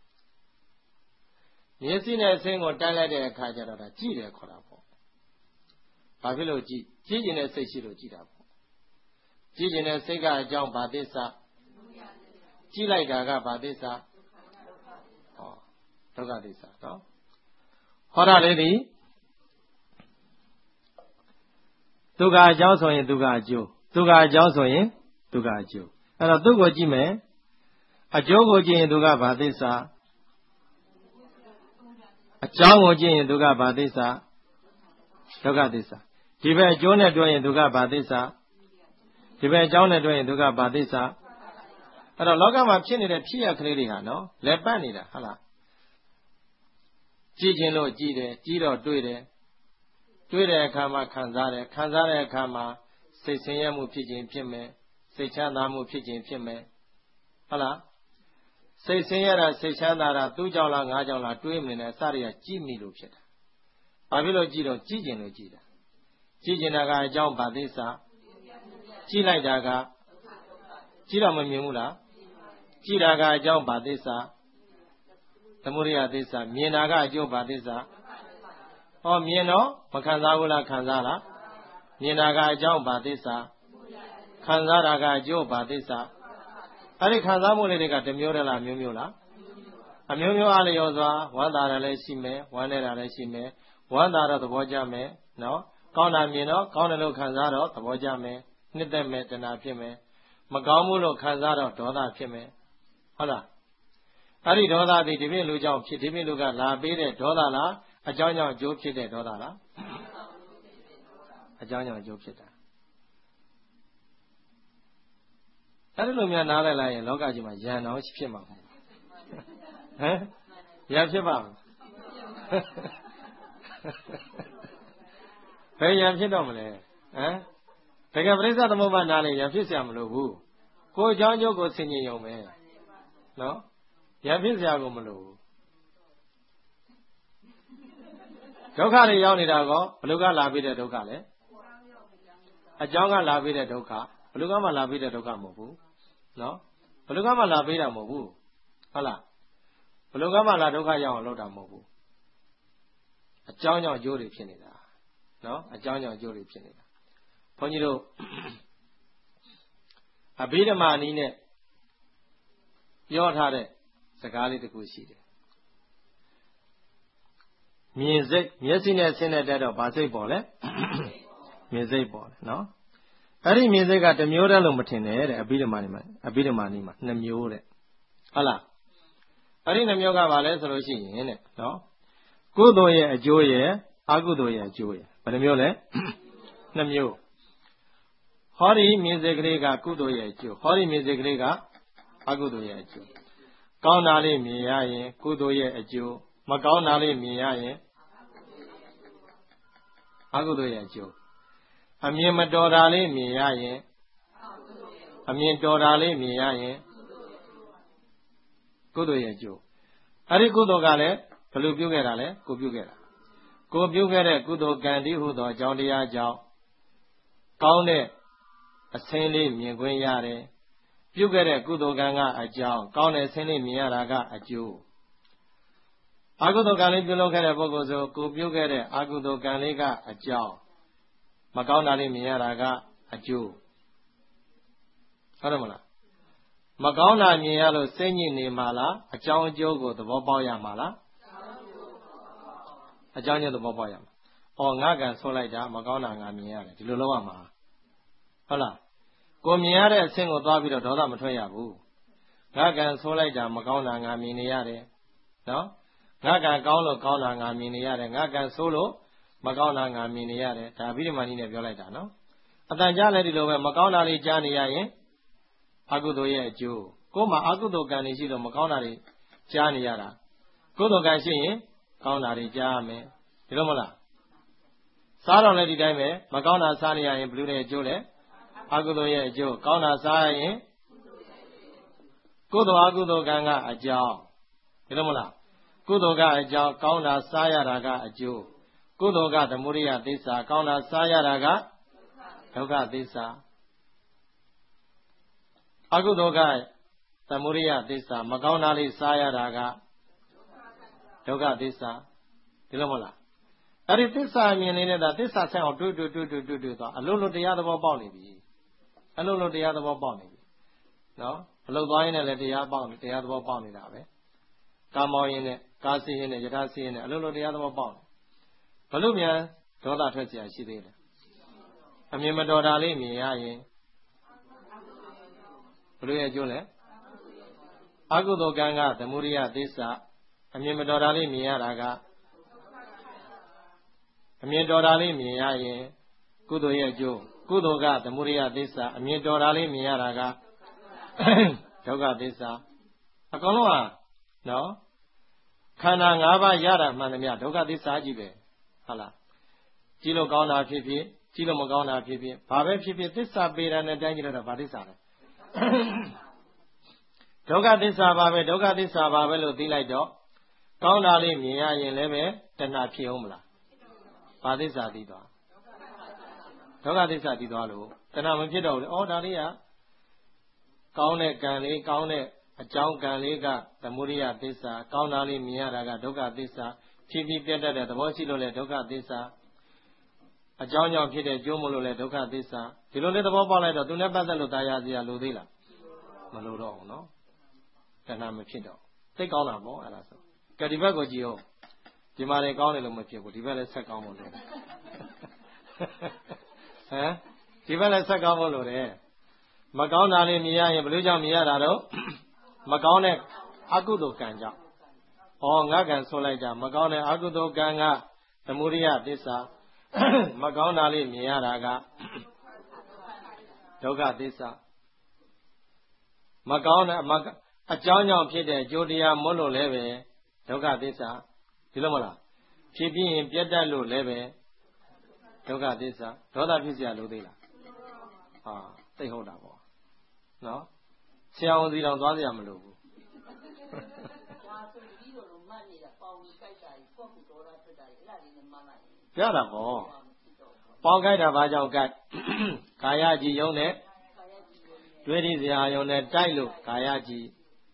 မျက်စိနဲ့အစင်ကိုတိုင်းလိုက်တဲ့အခါကျတော့ဒါကြည့်တယ်ခေါ်တာပေါ့ဘာဖြစ်လို့ကြည့်ကျင်တဲ့စိတ်ရှိလို့ကြည့်တာပေါ့ကြည့်ကျင်တဲ့စိတ်ကအကြောင်းဘာသစ္စာကြည့်လိုက်တာကဘာသစ္စာဟောဒုက္ခသစ္စာနော်ဟောတာလေးဒီဒုက္ခအကြောင်းဆိုရင်ဒုက္ခအကျိုးဒုက္ခအကြောင်းဆိုရင်ဒုက္ခအကျိုးအဲ့တော့သူ့ကိုကြည့်မယ်အကျိုးကိုကြည့်ရင်ဒုက္ခဘာသစ္စာအကြောင်းကိုကြည့်ရင်ဒုက္ခဘာသစ္စာဒုက္ခသစ္စာဒီဘက်အကျိုးနဲ့တွဲရင်ဒုက္ခဘာသစ္စာဒီဘက်အကြောင်းနဲ့တွဲရင်ဒုက္ခဘာသစ္စာအဲ့တော့လောကမှာဖြစ်နေတဲ့ဖြစ်ရကလေးတွေဟာနော်လက်ပတ်နေတာဟုတ်လားကြည့်ခြင်းလို့ကြည့်တယ်ကြည့်တော့တွေ့တယ်တွေ့တဲ့အခါမှာခံစားတယ်ခံစားတဲ့အခါမှာစိတ်ဆင်းရဲမှုဖြစ်ခြင်းဖြစ်မယ်စိတ်ချမ်းသာမှုဖြစ်ခြင်းဖြစ်မယ်ဟုတ်လားစိတ်ဆင်းရဲတာစိတ်ချမ်းသာတာသူ့ကြောင့်လားငါကြောင့်လားတွေးမနေနဲ့အစတွေကကြည့်မိလို့ဖြစ်တာဘာဖြစ်လို့ကြည့်တော့ကြည့်ခြင်းလို့ကြည့်တာကြည့်ခြင်းတာကအကြောင်းဘာသစ္စာကြည့်လိုက်တာကကြည့်တော့မမြင်ဘူးလားကြည့်တာကအကြောင်းဘာသစ္စာသမုဒိယသစ္စာမြင်တာကအကျိုးဘာသစ္စာဟောမြင်တော့မခံစားဘူးလားခံစားလားမြင်တာကအကြောင်းဘာသစ္စာခံစားတာကအကျိုးဘာသစ္စာအဲ့ဒီခံစားမှုလေးတွေကတစ်မျိုးတည်းလားမျိုးမျိုးလားအမျိုးမျိုးအားလျော်စွာဝမ်းသာတာလည်းရှိမယ်ဝမ်းနေတာလည်းရှိမယ်ဝမ်းသာတော့သဘောကျမယ်နော်ကောင်းတာမြင်တော့ကောင်းတယ်လို့ခံစားတော့သဘောကျမယ်နှစ်သက်မယ်တဏှာဖြစ်မယ်မကောင်းဘူးလို့ခံစားတော့ဒေါသဖြစ်မယ်ဟုတ်လားအဲ့ဒီဒေါသသည်ဒီပြည့်လူကြောင့်ဖြစ်ဒီပြည့်လူကလာပေးတဲ့ဒေါသလားအကြောင်းကြောင့်အကျိုးဖြစ်တဲ့ဒေါသလားအကြောင်းကြောင့်အကျိုးဖြစ်တာအဲ့ဒီလိုများနားလည်လိုက်ရင်လောကကြီးမှာယံတော်ဖြစ်မှာမဟုတ်ဟမ်ယံဖြစ်ပါ့မလားဘယ်ယံဖြစ်တော့မလဲဟမ်တကယ်ပရိစ္ဆေသမုပ္ပါနားလေယံဖြစ်เสียမလို့ဘူးကိုယ်အကြောင်းကျိုးကိုဆင်ញင်ရုံပဲနော်ယံဖြစ်เสียကိုမလို့ဒုက္ခတွေရောက်နေတာကောဘယ်လိုကလာပြီးတဲ့ဒုက္ခလဲအကြောင်းကလာပြီးတဲ့ဒုက္ခဘယ်လိုကမှလာပြီးတဲ့ဒုက္ခမဟုတ်ဘူးနော်ဘယ်လိုကမှလာပြီးတာမဟုတ်ဘူးဟုတ်လားဘယ်လိုကမှလာဒုက္ခရောက်အောင်လုပ်တာမဟုတ်ဘူးအကြောင်းကြောင့်အကျိုးတွေဖြစ်နေတာနော်အကြောင်းကြောင့်အကျိုးတွေဖြစ်နေတာဘုန်းကြီးတို့အဘိဓမ္မာနည်းနဲ့ပြောထားတဲ့စကားလေးတစ်ခုရှိတယ်မြင်စိတ်မျက်စိနဲ့ဆင်းတဲ့တက်တော့ဗာစိတ်ပေါ်လဲမြင်စိတ်ပေါ်တယ်နော်အဲ့ဒီမြင်စိတ်ကတစ်မျိုးတည်းလို့မထင်နဲ့တဲ့အဘိဓမ္မာနည်းမှာနှစ်မျိုးတဲ့ဟုတ်လားအဲ့ဒီနှစ်မျိုးကဘာလဲဆိုလို့ရှိရင်တဲ့နော်ကုသိုလ်ရဲ့အကျိုးရဲ့အကုသိုလ်ရဲ့အကျိုးရဲ့ဘယ်နှမျိုးလဲနှစ်မျိုးဟောဒီမြင်စိတ်ကလေးကကုသိုလ်ရဲ့အကျိုးဟောဒီမြင်စိတ်ကလေးကအကုသိုလ်ရဲ့အကျိုးကောင်းတာလေးမြင်ရရင်ကုသိုလ်ရဲ့အကျိုးမကောင်းတာလေးမြင်ရရင်အကုသိုလ်ရဲ့အကျိုးအမြင်မတော်တာလေးမြင်ရရင်အမြင်တော်တာလေးမြင်ရရင်ကုသိုလ်ရဲ့အကျိုးအဲ့ဒီကုသိုလ်ကလည်းဘယ်လိုပြုခဲ့တာလဲကိုပြုခဲ့တာကိုပြုခဲ့တဲ့ကုသိုလ်ကံတည်းဟုသောအကြောင်းတရားကြောင့်ကောင်းတဲ့အဆင်းလေးမြင်ခွင့်ရတယ်ပြုခဲ့တဲ့ကုသိုလ်ကံကအကြောင်းကောင်းတဲ့အဆင်းလေးမြင်ရတာကအကျိုးအကုသိုလ်ကံလေးပြုလုပ်ခဲ့တဲ့ပုဂ္ဂိုလ်ဆိုကိုပြုခဲ့တဲ့အကုသိုလ်ကံလေးကအကြောင်းမကောင်းတာလေးမြင်ရတာကအကျိုးဟုတ်တယ်မလားမကောင်းတာမြင်ရလို့စိတ်ညစ်နေမှာလားအကြောင်းအကျိုးကိုသဘောပေါက်ရမှာလားအကြောင်းကျိုးသဘောပေါက်ရမှာအော်ငါကံဆိုးလိုက်တာမကောင်းတာငါမြင်ရတယ်ဒီလိုလုပ်ရမှာဟုတ်လားကိုမြင်ရတဲ့အဆင့်ကိုသွားပြီးတော့ဒေါသမထွက်ရဘူးငါကံဆိုးလိုက်တာမကောင်းတာငါမြင်နေရတယ်နော်ငါကံကောင်းလို့ကောင်းတာငါမြင်နေရတယ်ငါကံဆိုးလို့မကောင်းတာငါမြင်နေရတယ်ဒါအဘိဓမ္မာနည်းနဲ့ပြောလိုက်တာနော်အတန်ကြားလည်းဒီလိုပဲမကောင်းတာလေးကြားနေရရင်အကုသိုလ်ရဲ့အကျိုးကိုယ်မှာအကုသိုလ်ကံတွေရှိလို့မကောင်းတာတွေကြားနေရတာကုသိုလ်ကံရှိရင်ကောင်းတာတွေကြားရမယ်ဒီလိုမလားစားတော့လည်းဒီတိုင်းပဲမကောင်းတာစားနေရရင်ဘယ်လိုလဲအကျိုးလဲအကုသိုလ်ရဲ့အကျိုးကောင်းတာစားရရင်ကုသိုလ်အကုသိုလ်ကံကအကြောင်းဒီလိုမလားကုသိုလ်ကအကြောင်းကောင်းတာစားရတာကအကျိုးကုသိုလ်ကသမုဒိယသစ္စာကောင်းတာစားရတာကဒုက္ခသစ္စာအကုသိုလ်ကသမုဒိယသစ္စာမကောင်းတာလေးစားရတာကဒုက္ခသစ္စာဒီလိုမဟုတ်လားအဲ့ဒီသစ္စာမြင်နေတဲ့သစ္စာဆက်အောင်တွေ့သွားအလုံးလုံးတရားသဘောပေါက်နေပြီအလုံးလုံးတရားသဘောပေါက်နေပြီနော်အလုံးသွားရင်းနဲ့လည်းတရားသဘောပေါက်နေတာပဲကာမောင်းရင်းနဲ့ကားစီးရင်နဲ့ယထာစီးရင်နဲ့အလုံးလုံးတရားသဘောပေါက်ဘလို့မြန်ဒေါသထွက်เสียရှိသေးတယ်အမြင်မတော်တာလေးမြင်ရရင်ဘလို့ရဲ့ကျိုးလဲအကုသိုလ်ကံကသမုဒိယသစ္စာအမြင်မတော်တာလေးမြင်ရတာကအမြင်တော်တာလေးမြင်ရရင်ကုသိုလ်ရဲ့ကျိုးကုသိုလ်ကသမုဒိယသစ္စာအမြင်တော်တာလေးမြင်ရတာကဒုက္ခသစ္စာအကုန်လုံးဟာနော်ခန္ဓာ၅ပါးရတာမှန်သမျှဒုက္ခသစ္စာကြီးပဲဟုတ်လားကြည့်လို့ကောင်းတာဖြစ်ဖြစ်ကြည့်လို့မကောင်းတာဖြစ်ဖြစ်ဘာပဲဖြစ်ဖြစ်သစ္စာပေတာနဲ့တိုင်းကြည့်တော့ဘာသစ္စာလဲဒုက္ခသစ္စာပါပဲဒုက္ခသစ္စာပါပဲလို့သိလိုက်တော့ကောင်းတာလေးမြင်ရရင်လည်းပဲတဏှာဖြစ်အောင်မလားဘာသစ္စာသိသွားဒုက္ခသစ္စာသိသွားလို့တဏှာမဖြစ်တော့ဘူးဩဒါလေးကကောင်းတဲ့ကံလေးကောင်းတဲ့အကြောင်းကံလေးကသမုဒိယသစ္စာကောင်းတာလေးမြင်ရတာကဒုက္ခသစ္စာဖြစ်ပြီးပြတ်တတ်တဲ့သဘောရှိလို့လည်းဒုက္ခသစ္စာအကြောင်းကြောင့်ဖြစ်တဲ့ကျိုးမလို့လည်းဒုက္ခသစ္စာဒီလိုလေးသဘောပေါက်လိုက်တော့သူနဲ့ပတ်သက်လို့တရားစရာလိုသေးလားမလိုတော့ဘူးနော်တဏှာမဖြစ်တော့သိကောင်းတာပေါ့အဲ့ဒါဆိုကဲဒီဘက်ကိုကြည့်အောင်ဒီမှာလည်းကောင်းတယ်လို့မဖြစ်ဘူးဒီဘက်လည်းဆက်ကောင်းဖို့လိုတယ်ဟမ်ဒီဘက်လည်းဆက်ကောင်းဖို့လိုတယ်မကောင်းတာလေးမြင်ရရင်ဘယ်လိုကြောင့်မြင်ရတာတော့မကောင်းတဲ့အကုသိုလ်ကံကြောင့်ငါကံဆိုလိုက်ကြမကောင်းတဲ့အကုသိုလ်ကံကသမုဒိယသစ္စာမကောင်းတာလေးမြင်ရတာကဒုက္ခသစ္စာမကောင်းတဲ့အကြောင်းကြောင့်ဖြစ်တဲ့ကြိုးတရားမွတ်လို့လည်းပဲဒုက္ခသစ္စာဒီလိုမလားဖြစ်ပြီးရင်ပြတ်တတ်လို့လည်းပဲဒုက္ခသစ္စာဒေါသဖြစ်เสียလို့သေးလားသိဟုတ်တာပေါ့နော်ဆရာဝန်စီတော်သွားเสียမလို့ဘူးပြတာပေါ့ပေါင်းကြိုက်တာဘာကြောင့်ကြိုက်ကာယကြည်ယုံနဲ့တွေ့ရစရာယုံနဲ့တိုက်လို့ကာယကြည်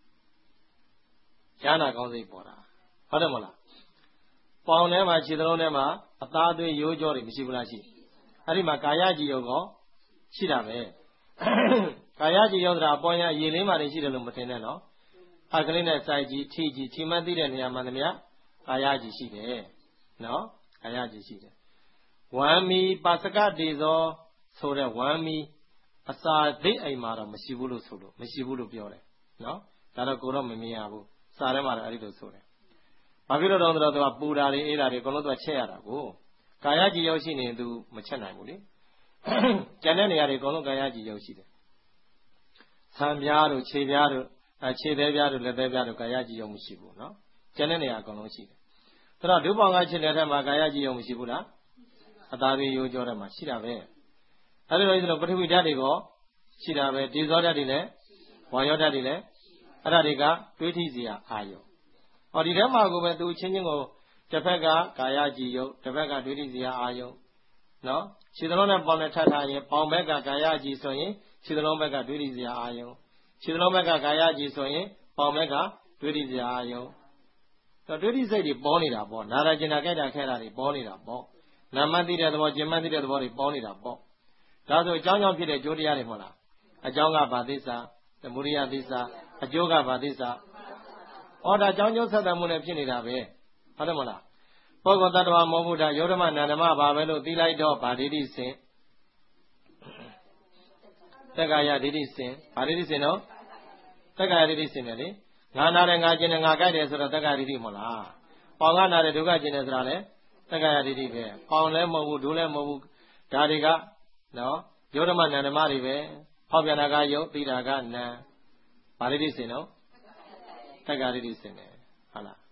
ဉာဏ်ကောင်းစိတ်ပေါ်တာဟုတ်တယ်မလားပေါင်ထဲမှာခြေသလုံးထဲမှာအသားသွေးရိုးကြောတွေမရှိဘူးလားရှိအဲ့ဒီမှာကာယကြည်ယုံကောရှိတာပဲကာယကြည်ယုံဆိုတာအပေါ်ရရေလေးမှနေရှိတယ်လို့မထင်နဲ့နော်အကလေးနဲ့စိုက်ကြည့်ထိကြည့်ချိန်မှသိတဲ့နေရာမှာတည်းများကာယကြည်ရှိတယ်နော်ကာယကြည်ရှိတယ်ဝမ်းမီပါစကတေဇောဆိုတဲ့ဝမ်းမီအစာသိအိမ်မှာတော့မရှိဘူးလို့ဆိုလို့မရှိဘူးလို့ပြောတယ်နော်ဒါတော့ကိုတော့မမြင်ရဘူးစာထဲမှာတော့အဲ့ဒီလိုဆိုတယ်ဘာဖြစ်လို့တော့သူကပူတာတွေအေးတာတွေအကုန်လုံးသူကချက်ရတာကိုကာယကြည်ရောက်ရှိနေသူမချက်နိုင်ဘူးလေကျန်တဲ့နေရာတွေအကုန်လုံးကာယကြည်ရောက်ရှိတယ်ဆံပြားတို့ခြေပြားတို့ခြေသေးပြားတို့လက်သေးပြားတို့ကာယကြည်ရောက်မရှိဘူးနော်ကျန်တဲ့နေရာအကုန်လုံးရှိတယ်ဒါတော့ဒုပေါင်းကခြေလက်ထဲမှာကာယကြည်ရောက်မရှိဘူးလားအသားတွေရိုးကြောထဲမှာရှိတာပဲအဲ့ဒီလိုဆိုတော့ပထဝီဓာတ်တွေကရှိတာပဲဒီဇောဓာတ်တွေလည်းဝါယောဓာတ်တွေလည်းအဲ့ဒါတွေကတွေးထိစရာအာယုံဒီထဲမှာကိုပဲသူချင်းချင်းကိုတစ်ဖက်ကကာယကြည်ယုတ်တစ်ဖက်ကတွေးထိစရာအာယုံနော်ခြေသလုံးနဲ့ပေါင်နဲ့ထပ်ထားရင်ပေါင်ဘက်ကကာယကြည်ဆိုရင်ခြေသလုံးဘက်ကတွေးထိစရာအာယုံခြေသလုံးဘက်ကကာယကြည်ဆိုရင်ပေါင်ဘက်ကတွေးထိစရာအာယုံတွေးထိစိတ်တွေပေါ်နေတာပေါ့နာရကျင်တာကြိုက်တာခဲတာတွေပေါ်နေတာပေါ့နာမသိတဲ့သဘောကျင်မှသိတဲ့သဘောတွေပေါ်နေတာပေါ့ဒါဆိုအကြောင်းကြောင့်ဖြစ်တဲ့ကျိုးတရားတွေမဟုတ်လားအကြောင်းကဘာသစ္စာသမုဒိယသစ္စာအကျိုးကဘာသစ္စာဒါကြောင်းကျိုးဆက်တတ်မှုနဲ့ဖြစ်နေတာပဲဟုတ်တယ်မလားပုဂ္ဂိုလ်တ attva မဟုတ်ဘူးဒါယောဓမနန္ဒမဘာပဲလို့သိလိုက်တော့ဗာဒိဋ္ဌိစင်တက္ကာယဒိဋ္ဌိစင်ဗာဒိဋ္ဌိစင်တော့တက္ကာယဒိဋ္ဌိစင်တယ်လေငါနာတယ်ငါကျင်တယ်ငါကြိုက်တယ်ဆိုတော့တက္ကာယဒိဋ္ဌိမဟုတ်လားပေါင်ကနာတယ်ဒုက္ခကျင်တယ်ဆိုတာလေတက္ကာယဒိဋ္ဌိပဲပေါင်လည်းမဟုတ်ဘူးဒုလည်းမဟုတ်ဘူးဒါတွေကနော်ယောဓမနန္ဒမတွေပဲဟောပြန်တာကယုတ်သိတာကနံဗာဒိဋ္ဌိစင်တော့တက္ကာဒိဋ္ဌိစင်တယ်ဟုတ်လား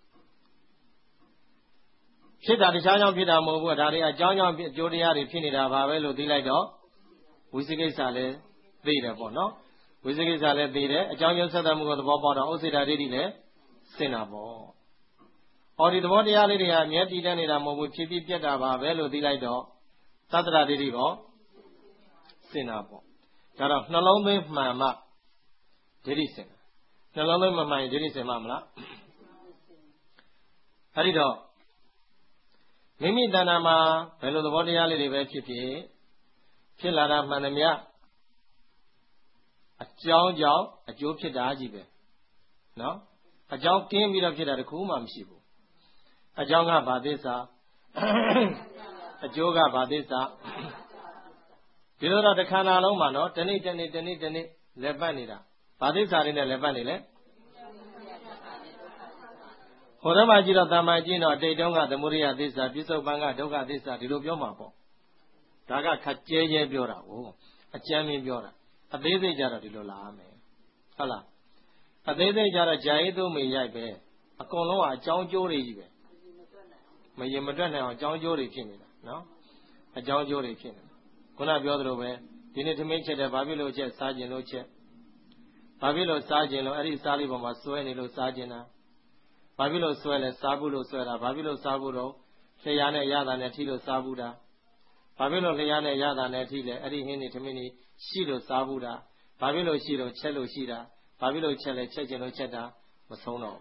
ဖြစ်တာတခြားကြောင့်ဖြစ်တာမဟုတ်ဘူးဒါတွေအကြောင်းကြောင့်အကျိုးတရားတွေဖြစ်နေတာပါပဲလို့သိလိုက်တော့ဝိသိကိစ္စလည်းသိတယ်ပေါ့နော်ဝိသိကိစ္စလည်းသိတယ်အကြောင်းကျိုးဆက်တတ်မှုကိုသဘောပေါက်တော့ဥစ္စေတာဒိဋ္ဌိလည်းစင်တာပေါ့ဒီသဘောတရားလေးတွေကအမြဲတည်တတ်နေတာမဟုတ်ဘူးဖြစ်ပြီးပြတ်တာပါပဲလို့သိလိုက်တော့သတ္တရဒိဋ္ဌိကောစင်တာပေါ့ဒါတော့နှလုံးသွင်းမှန်မှဒိဋ္ဌိစင်နှလုံးသွင်းမမှန်ရင်ဒိဋ္ဌိစင်မှမလားအဲ့ဒီတော့မိမိတဏ္ဍာမှာဘယ်လိုသဘောတရားလေးတွေပဲဖြစ်လာတာမှန်သမျှအကြောင်းကြောင့်အကျိုးဖြစ်တာကြီးပဲနော်အကြောင်းကင်းပြီးတော့ဖြစ်တာတခုမှမရှိဘူးအကြောင်းကဘာသစ္စာအကျိုးကဘာသစ္စာဒီလိုတော့တစ်ခါနာလုံးမှာနော်တနေ့လက်ပတ်နေတာဘာသစ္စာတွေနဲ့လက်ပတ်နေလဲဟိုတည်းမှာကြည့်တော့တာမန်ကြည့်တော့အတိတ်တုန်းကသမုဒိယသစ္စာပြစ္ဆုတ်ပံကဒုက္ခသစ္စာဒီလိုပြောမှာပေါ့ဒါကခက်ကျဲပြောတာကိုအကျမ်းမင်းပြောတာအသေးစိတ်ကြတော့ဒီလိုလာရမယ်ဟုတ်လားအသေးစိတ်ကြတော့ဂျာရေးသုံးမေရိုက်ပဲအကုန်လုံးကအကြောင်းကျိုးတွေကြီးပဲမရင်မတွက်နိုင်အောင်အကြောင်းကျိုးတွေဖြစ်နေတာနော်အကြောင်းကျိုးတွေဖြစ်နေခုနပြောသလိုပဲဒီနေ့သမင်းချက်တယ်ဘာဖြစ်လို့ချက်စားခြင်းလို့ချက်ဘာဖြစ်လို့စားခြင်းလို့အဲ့ဒီစားလေးပေါ်မှာစွဲနေလို့စားခြင်းတာဘာဖြစ်လို့စွဲလဲစားဘူးလို့စွဲတာဘာဖြစ်လို့စားဘူးတော့လျှာနဲ့ရတာနဲ့ထိလို့စားဘူးတာဘာဖြစ်လို့လျှာနဲ့ရတာနဲ့ထိလဲအဲ့ဒီဟင်းနေသမင်းနေရှိလို့စားဘူးတာဘာဖြစ်လို့ရှိတော့ချက်လို့ရှိတာဘာဖြစ်လို့ချက်လဲချက်ခြင်းလို့ချက်တာမဆုံးတော့ဟ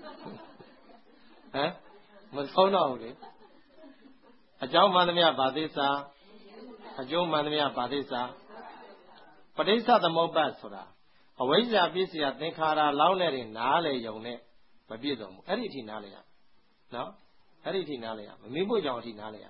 မ်မဆုံးတော့ဘူးလေအကြောင်းမှန်သမျှဘာသစ္စာအကျိုးမှန်သမျှဘာသစ္စာပဋိစ္စသမုပ္ပါဒ်ဆိုတာအဝိဇ္ဇာပစ္စယသင်္ခါရလောင်းတဲ့တွေနားလေယုံနဲ့မပြည့်စုံဘူးအဲ့ဒီအထိနားလေရနော်အဲ့ဒီအထိနားလေရမမေ့ဖို့ကြောင့်အထိနားလေရ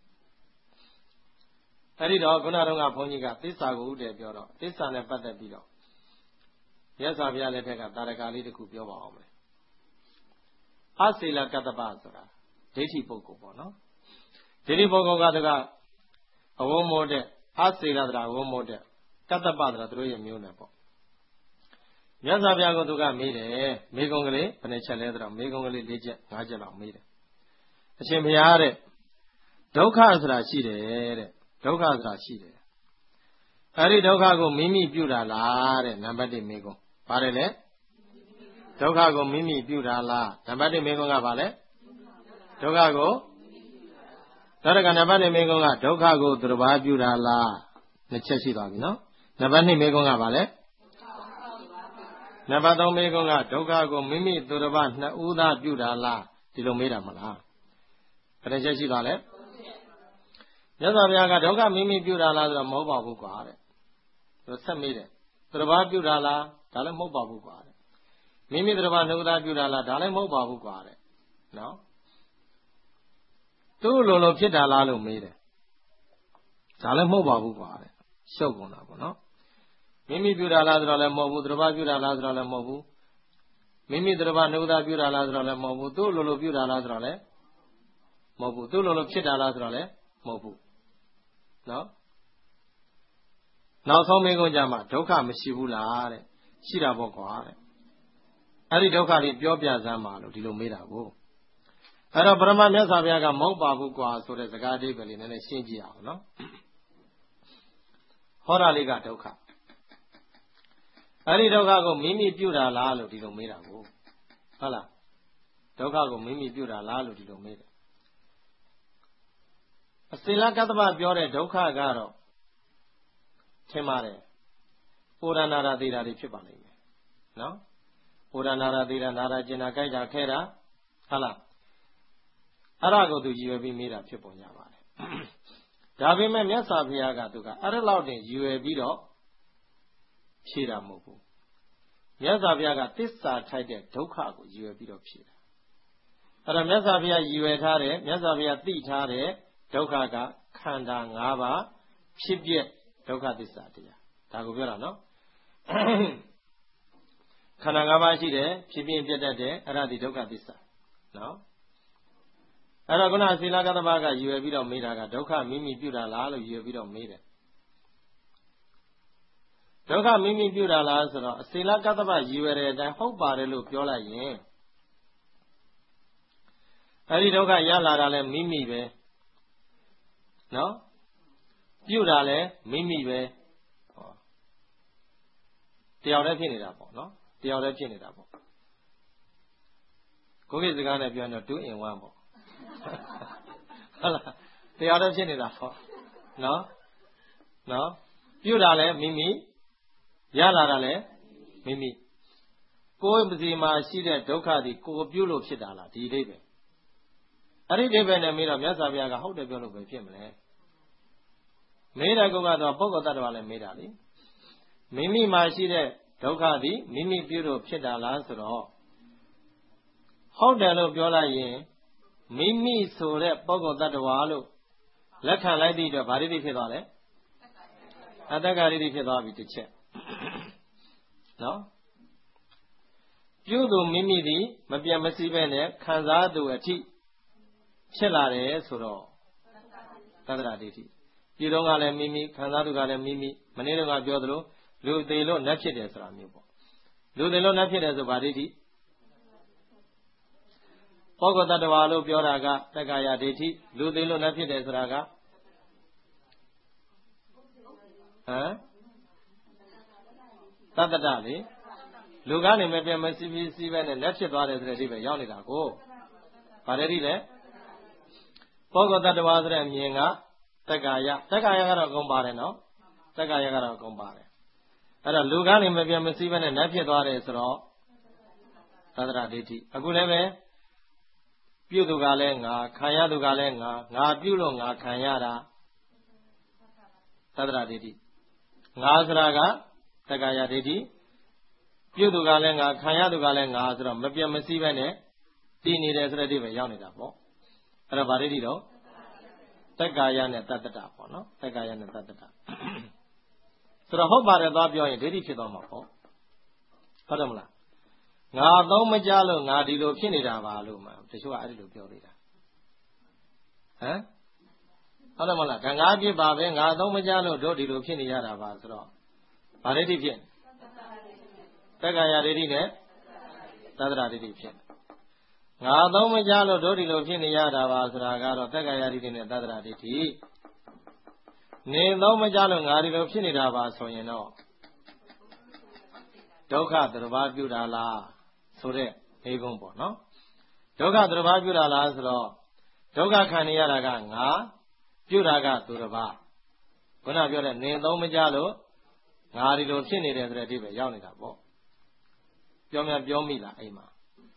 အဲ့ဒီတော့ခုနတုန်းကဘုန်းကြီးကသစ္စာကိုဥတည်ပြောတော့သစ္စာနဲ့ပတ်သက်ပြီးတော့မြတ်စွာဘုရားလက်ထက်ကတာရကလေးတစ်ခုပြောပါအောင်မယ်အစေလကတ္တပဆိုတာဒိဋ္ဌိပုဂ္ဂိုလ်ပေါ့နော်ဒိဋ္ဌိပုဂ္ဂိုလ်ကတကအဝုံမိုးတဲ့အစေလတရာအဝုံမိုးတဲ့ကတ္တပတရာသူတို့ရဲ့မျိုးနဲ့ပေါ့မြတ်စွာဘုရားကသူကမေးတယ်မေကုံကလေးဘယ်နှချက်လဲဆိုတော့မေကုံကလေး၄ချက်၅ချက်လောက်မေးတယ်အရှင်ဘုရားတဲ့ဒုက္ခဆိုတာရှိတယ်တဲ့ဒုက္ခဆိုတာရှိတယ်အဲ့ဒီဒုက္ခကိုမိမိပြုတာလားတဲ့နံပါတ်1မေကုံပါတယ်လေဒုက္ခကိုမိမိပြုတာလားနံပါတ်1မေကုံကဘာလဲဒုက္ခကိုသောတကနံပါတ်2မေကုံကဒုက္ခကိုသူတစ်ပါးပြုတာလားနှစ်ချက်ရှိသွားပြီနော်နံပါတ်2မေကုံကဘာလဲနံပါတ်3မေကုံကဒုက္ခကိုမိမိသူတစ်ပါးနှစ်ဦးသားပြုတာလားဒီလိုမေးတာမလားဘယ်နှချက်ရှိသွားလဲမြတ်စွာဘုရားကဒုက္ခမိမိပြုတာလားဆိုတော့မဟုတ်ပါဘူးကွာတဲ့သူဆက်မေးတယ်သူတစ်ပါးပြုတာလားဒါလည်းမဟုတ်ပါဘူးကွာတဲ့မိမိသူတစ်ပါးနှစ်ဦးသားပြုတာလားဒါလည်းမဟုတ်ပါဘူးကွာတဲ့နော်သူ့လိုဖြစ်တာလားလို့မေးတယ်ဒါလည်းမဟုတ်ပါဘူးကွာတဲ့ရှုပ်ကုန်တာပေါ့နော်မိမိပြုတာလားဆိုတော့လည်းမဟုတ်ဘူးသူတစ်ပါးပြုတာလားဆိုတော့လည်းမဟုတ်ဘူးမိမိသူတစ်ပါးနှစ်ဦးသားပြုတာလားဆိုတော့လည်းမဟုတ်ဘူးသူ့လိုပြုတာလားဆိုတော့လည်းမဟုတ်ဘူးသူ့လိုဖြစ်တာလားဆိုတော့လည်းမဟုတ်ဘူးနော်နောက်ဆုံးမေးခွန်းကြမှာဒုက္ခမရှိဘူးလားတဲ့ရှိတာပေါ့ကွာတဲ့အဲ့ဒီဒုက္ခတွေပြောပြစမ်းပါလို့ဒီလိုမေးတာကိုအဲ့တော့ပရမမြတ်စွာဘုရားကမဟုတ်ပါဘူးကွာဆိုတဲ့စကားအဓိပ္ပာယ်လေးနည်းနည်းရှင်းကြည့်အောင်နော်ဟောတာလေးကဒုက္ခအဲ့ဒီဒုက္ခကိုမိမိပြုတာလားလို့ဒီလိုမေးတာကိုဟုတ်လားဒုက္ခကိုမိမိပြုတာလားလို့ဒီလိုမေးတယ်အစေလကတ္တပပြောတဲ့ဒုက္ခကတော့ထင်ပါတယ်ဩရဏရာသေးတာတွေဖြစ်ပါလိမ့်မယ်နော်ဩရဏရာသေးတာနာရာကျင်တာကြိုက်တာခဲတာဟုတ်လားအဲ့ဒါကိုသူရည်ရွယ်ပြီးမေးတာဖြစ်ပုံရပါတယ်ဒါပေမဲ့မြတ်စွာဘုရားကသူကအဲ့ဒါလောက်တင်ရည်ရွယ်ပြီးတော့ဖြေတာမဟုတ်ဘူးမြတ်စွာဘုရားကသစ္စာထိုက်တဲ့ဒုက္ခကိုရည်ရွယ်ပြီးတော့ဖြေတာအဲ့ဒါမြတ်စွာဘုရားရည်ရွယ်ထားတဲ့မြတ်စွာဘုရားသိထားတဲ့ဒုက္ခကခန္ဓာ၅ပါးဖြစ်ပြဒုက္ခသစ္စာတရားဒါကိုပြောတာနော်ခန္ဓာ၅ပါးရှိတယ်ဖြစ်ပြပြတတ်တယ်အဲ့ဒါဒီဒုက္ခသစ္စာနော်အဲ့တော့ခုနသီလကတ္တပကရည်ရွယ်ပြီးတော့မေးတာကဒုက္ခမိမိပြုတာလားလို့ရည်ရွယ်ပြီးတော့မေးတယ်ဒုက္ခမိမိပြုတာလားဆိုတော့အသီလကတ္တပရည်ရွယ်တဲ့အတိုင်းဟုတ်ပါတယ်လို့ပြောလိုက်ရင်အဲ့ဒီဒုက္ခရလာတာလဲမိမိပဲနော်ပြုတာလဲမိမိပဲဟောတယောက်တည်းဖြစ်နေတာပေါ့နော်တယောက်တည်းဖြစ်နေတာပေါ့ကိုယ်ကိစ္စကားနဲ့ပြောရင်တော့2 in 1ပေါ့ဟုတ်လားတယောက်တည်းဖြစ်နေတာပေါ့နော်ပြုတာလဲမိမိရလာတာလဲမိမိကိုယ်ပစီမှာရှိတဲ့ဒုက္ခဒီကိုယ်ပြုလို့ဖြစ်တာလားဒီအိဗယ်အဲ့ဒီအိဗယ်နဲ့မေးတော့မြတ်စွာဘုရားကဟုတ်တယ်ပြောလို့ပဲဖြစ်မလဲမေးတဲ့ကောကတော့ပုဂ္ဂိုလ်တ attva လည်းမေးတာလေမိမိမှာရှိတဲ့ဒုက္ခသည်မိမိပြုလို့ဖြစ်တာလားဆိုတော့ဟုတ်တယ်လို့ပြောလိုက်ရင်မိမိဆိုတဲ့ပုဂ္ဂိုလ်တ attva လို့လက်ခံလိုက်သည့်အတွက်ဗာဒိဋ္ဌိဖြစ်သွားတယ်အတ္တဂါဒိဋ္ဌိဖြစ်သွားပြီတစ်ချက်နော်ပြုသူမိမိသည်မပြတ်မစည်းပဲနဲ့ခံစားသူအထိဖြစ်လာတယ်ဆိုတော့သတ္တရာဒိဋ္ဌိဒီတော့ကလည်းမိမိခံစားသူကလည်းမိမိမနေ့ကပြောသလိုလူသေးလို့နတ်ဖြစ်တယ်ဆိုတာမျိုးပေါ့လူသေးလို့နတ်ဖြစ်တယ်ဆိုဗာဒိဋ္ဌိပုဂ္ဂိုလ်တ attva လို့ပြောတာကတက္ကာယဒိဋ္ဌိလူသေးလို့နတ်ဖြစ်တယ်ဆိုတာကသတ္တတလေလူကနေမပြတ်မစည်းပဲနဲ့လက်ဖြစ်သွားတယ်ဆိုတဲ့အဓိပ္ပာယ်ရောက်နေတာကိုဗာဒိဋ္ဌိလေပုဂ္ဂိုလ်တ attva ဆိုတဲ့အမြင်ကတက္ကာယကတော့အကုန်ပါတယ်နော်တက္ကာယကတော့အကုန်ပါတယ်အဲ့တော့လူကနေမပြတ်မစည်းပဲနဲ့လက်ဖြစ်သွားတယ်ဆိုတော့သတ္တရာဒိဋ္ဌိအခုလည်းပဲပြုသူကလည်းငါခံရသူကလည်းငါပြုလို့ငါခံရတာသတ္တရာဒိဋ္ဌိငါဆိုတာကတက္ကာယဒိဋ္ဌိပြုသူကလည်းငါခံရသူကလည်းငါဆိုတော့မပြတ်မစည်းပဲနဲ့တည်နေတယ်ဆိုတဲ့အဓိပ္ပာယ်ရောက်နေတာပေါ့အဲ့တော့ဗာဒိဋ္ဌိတော့တက္ကာယနဲ့တတ္တတပေါ့နော်တက္ကာယနဲ့တတ္တတဆိုတော့ဟုတ်ပါတယ်သွားပြောရင်ဒိဋ္ဌိဖြစ်သွားမှာပေါ့ဟုတ်တယ်မလားငါသုံးမကြလို့ငါဒီလိုဖြစ်နေတာပါလို့မှတချို့ကအဲ့ဒီလိုပြောနေတာဟုတ်တယ်မလားဒါငါပြစ်ပါပဲငါသုံးမကြလို့တို့ဒီလိုဖြစ်နေရတာပါဆိုတော့ဗာဒိဋ္ဌိဖြစ်တက္ကာယဒိဋ္ဌိနဲ့သတ္တရာဒိဋ္ဌိဖြစ်ငါသုံးမကြလို့တို့ဒီလိုဖြစ်နေရတာပါဆိုတာကတော့တက္ကာယဒိဋ္ဌိနဲ့သတ္တရာဒိဋ္ဌိနေသုံးမကြလို့ငါဒီလိုဖြစ်နေတာပါဆိုရင်တော့ဒုက္ခသရဘာပြုတာလားဆိုတဲ့အေကုံးပေါ့နော်ဒုက္ခသရဘာပြုတာလားဆိုတော့ဒုက္ခခံနေရတာကငါပြုတာကသူတစ်ပါးခုနပြောတဲ့နေသုံးမကြလို့ငါဒီလိုဖြစ်နေတယ်ဆိုတဲ့အဓိပ္ပာယ်ရောက်နေတာပေါ့ပြောမိလားအိမ်မှာ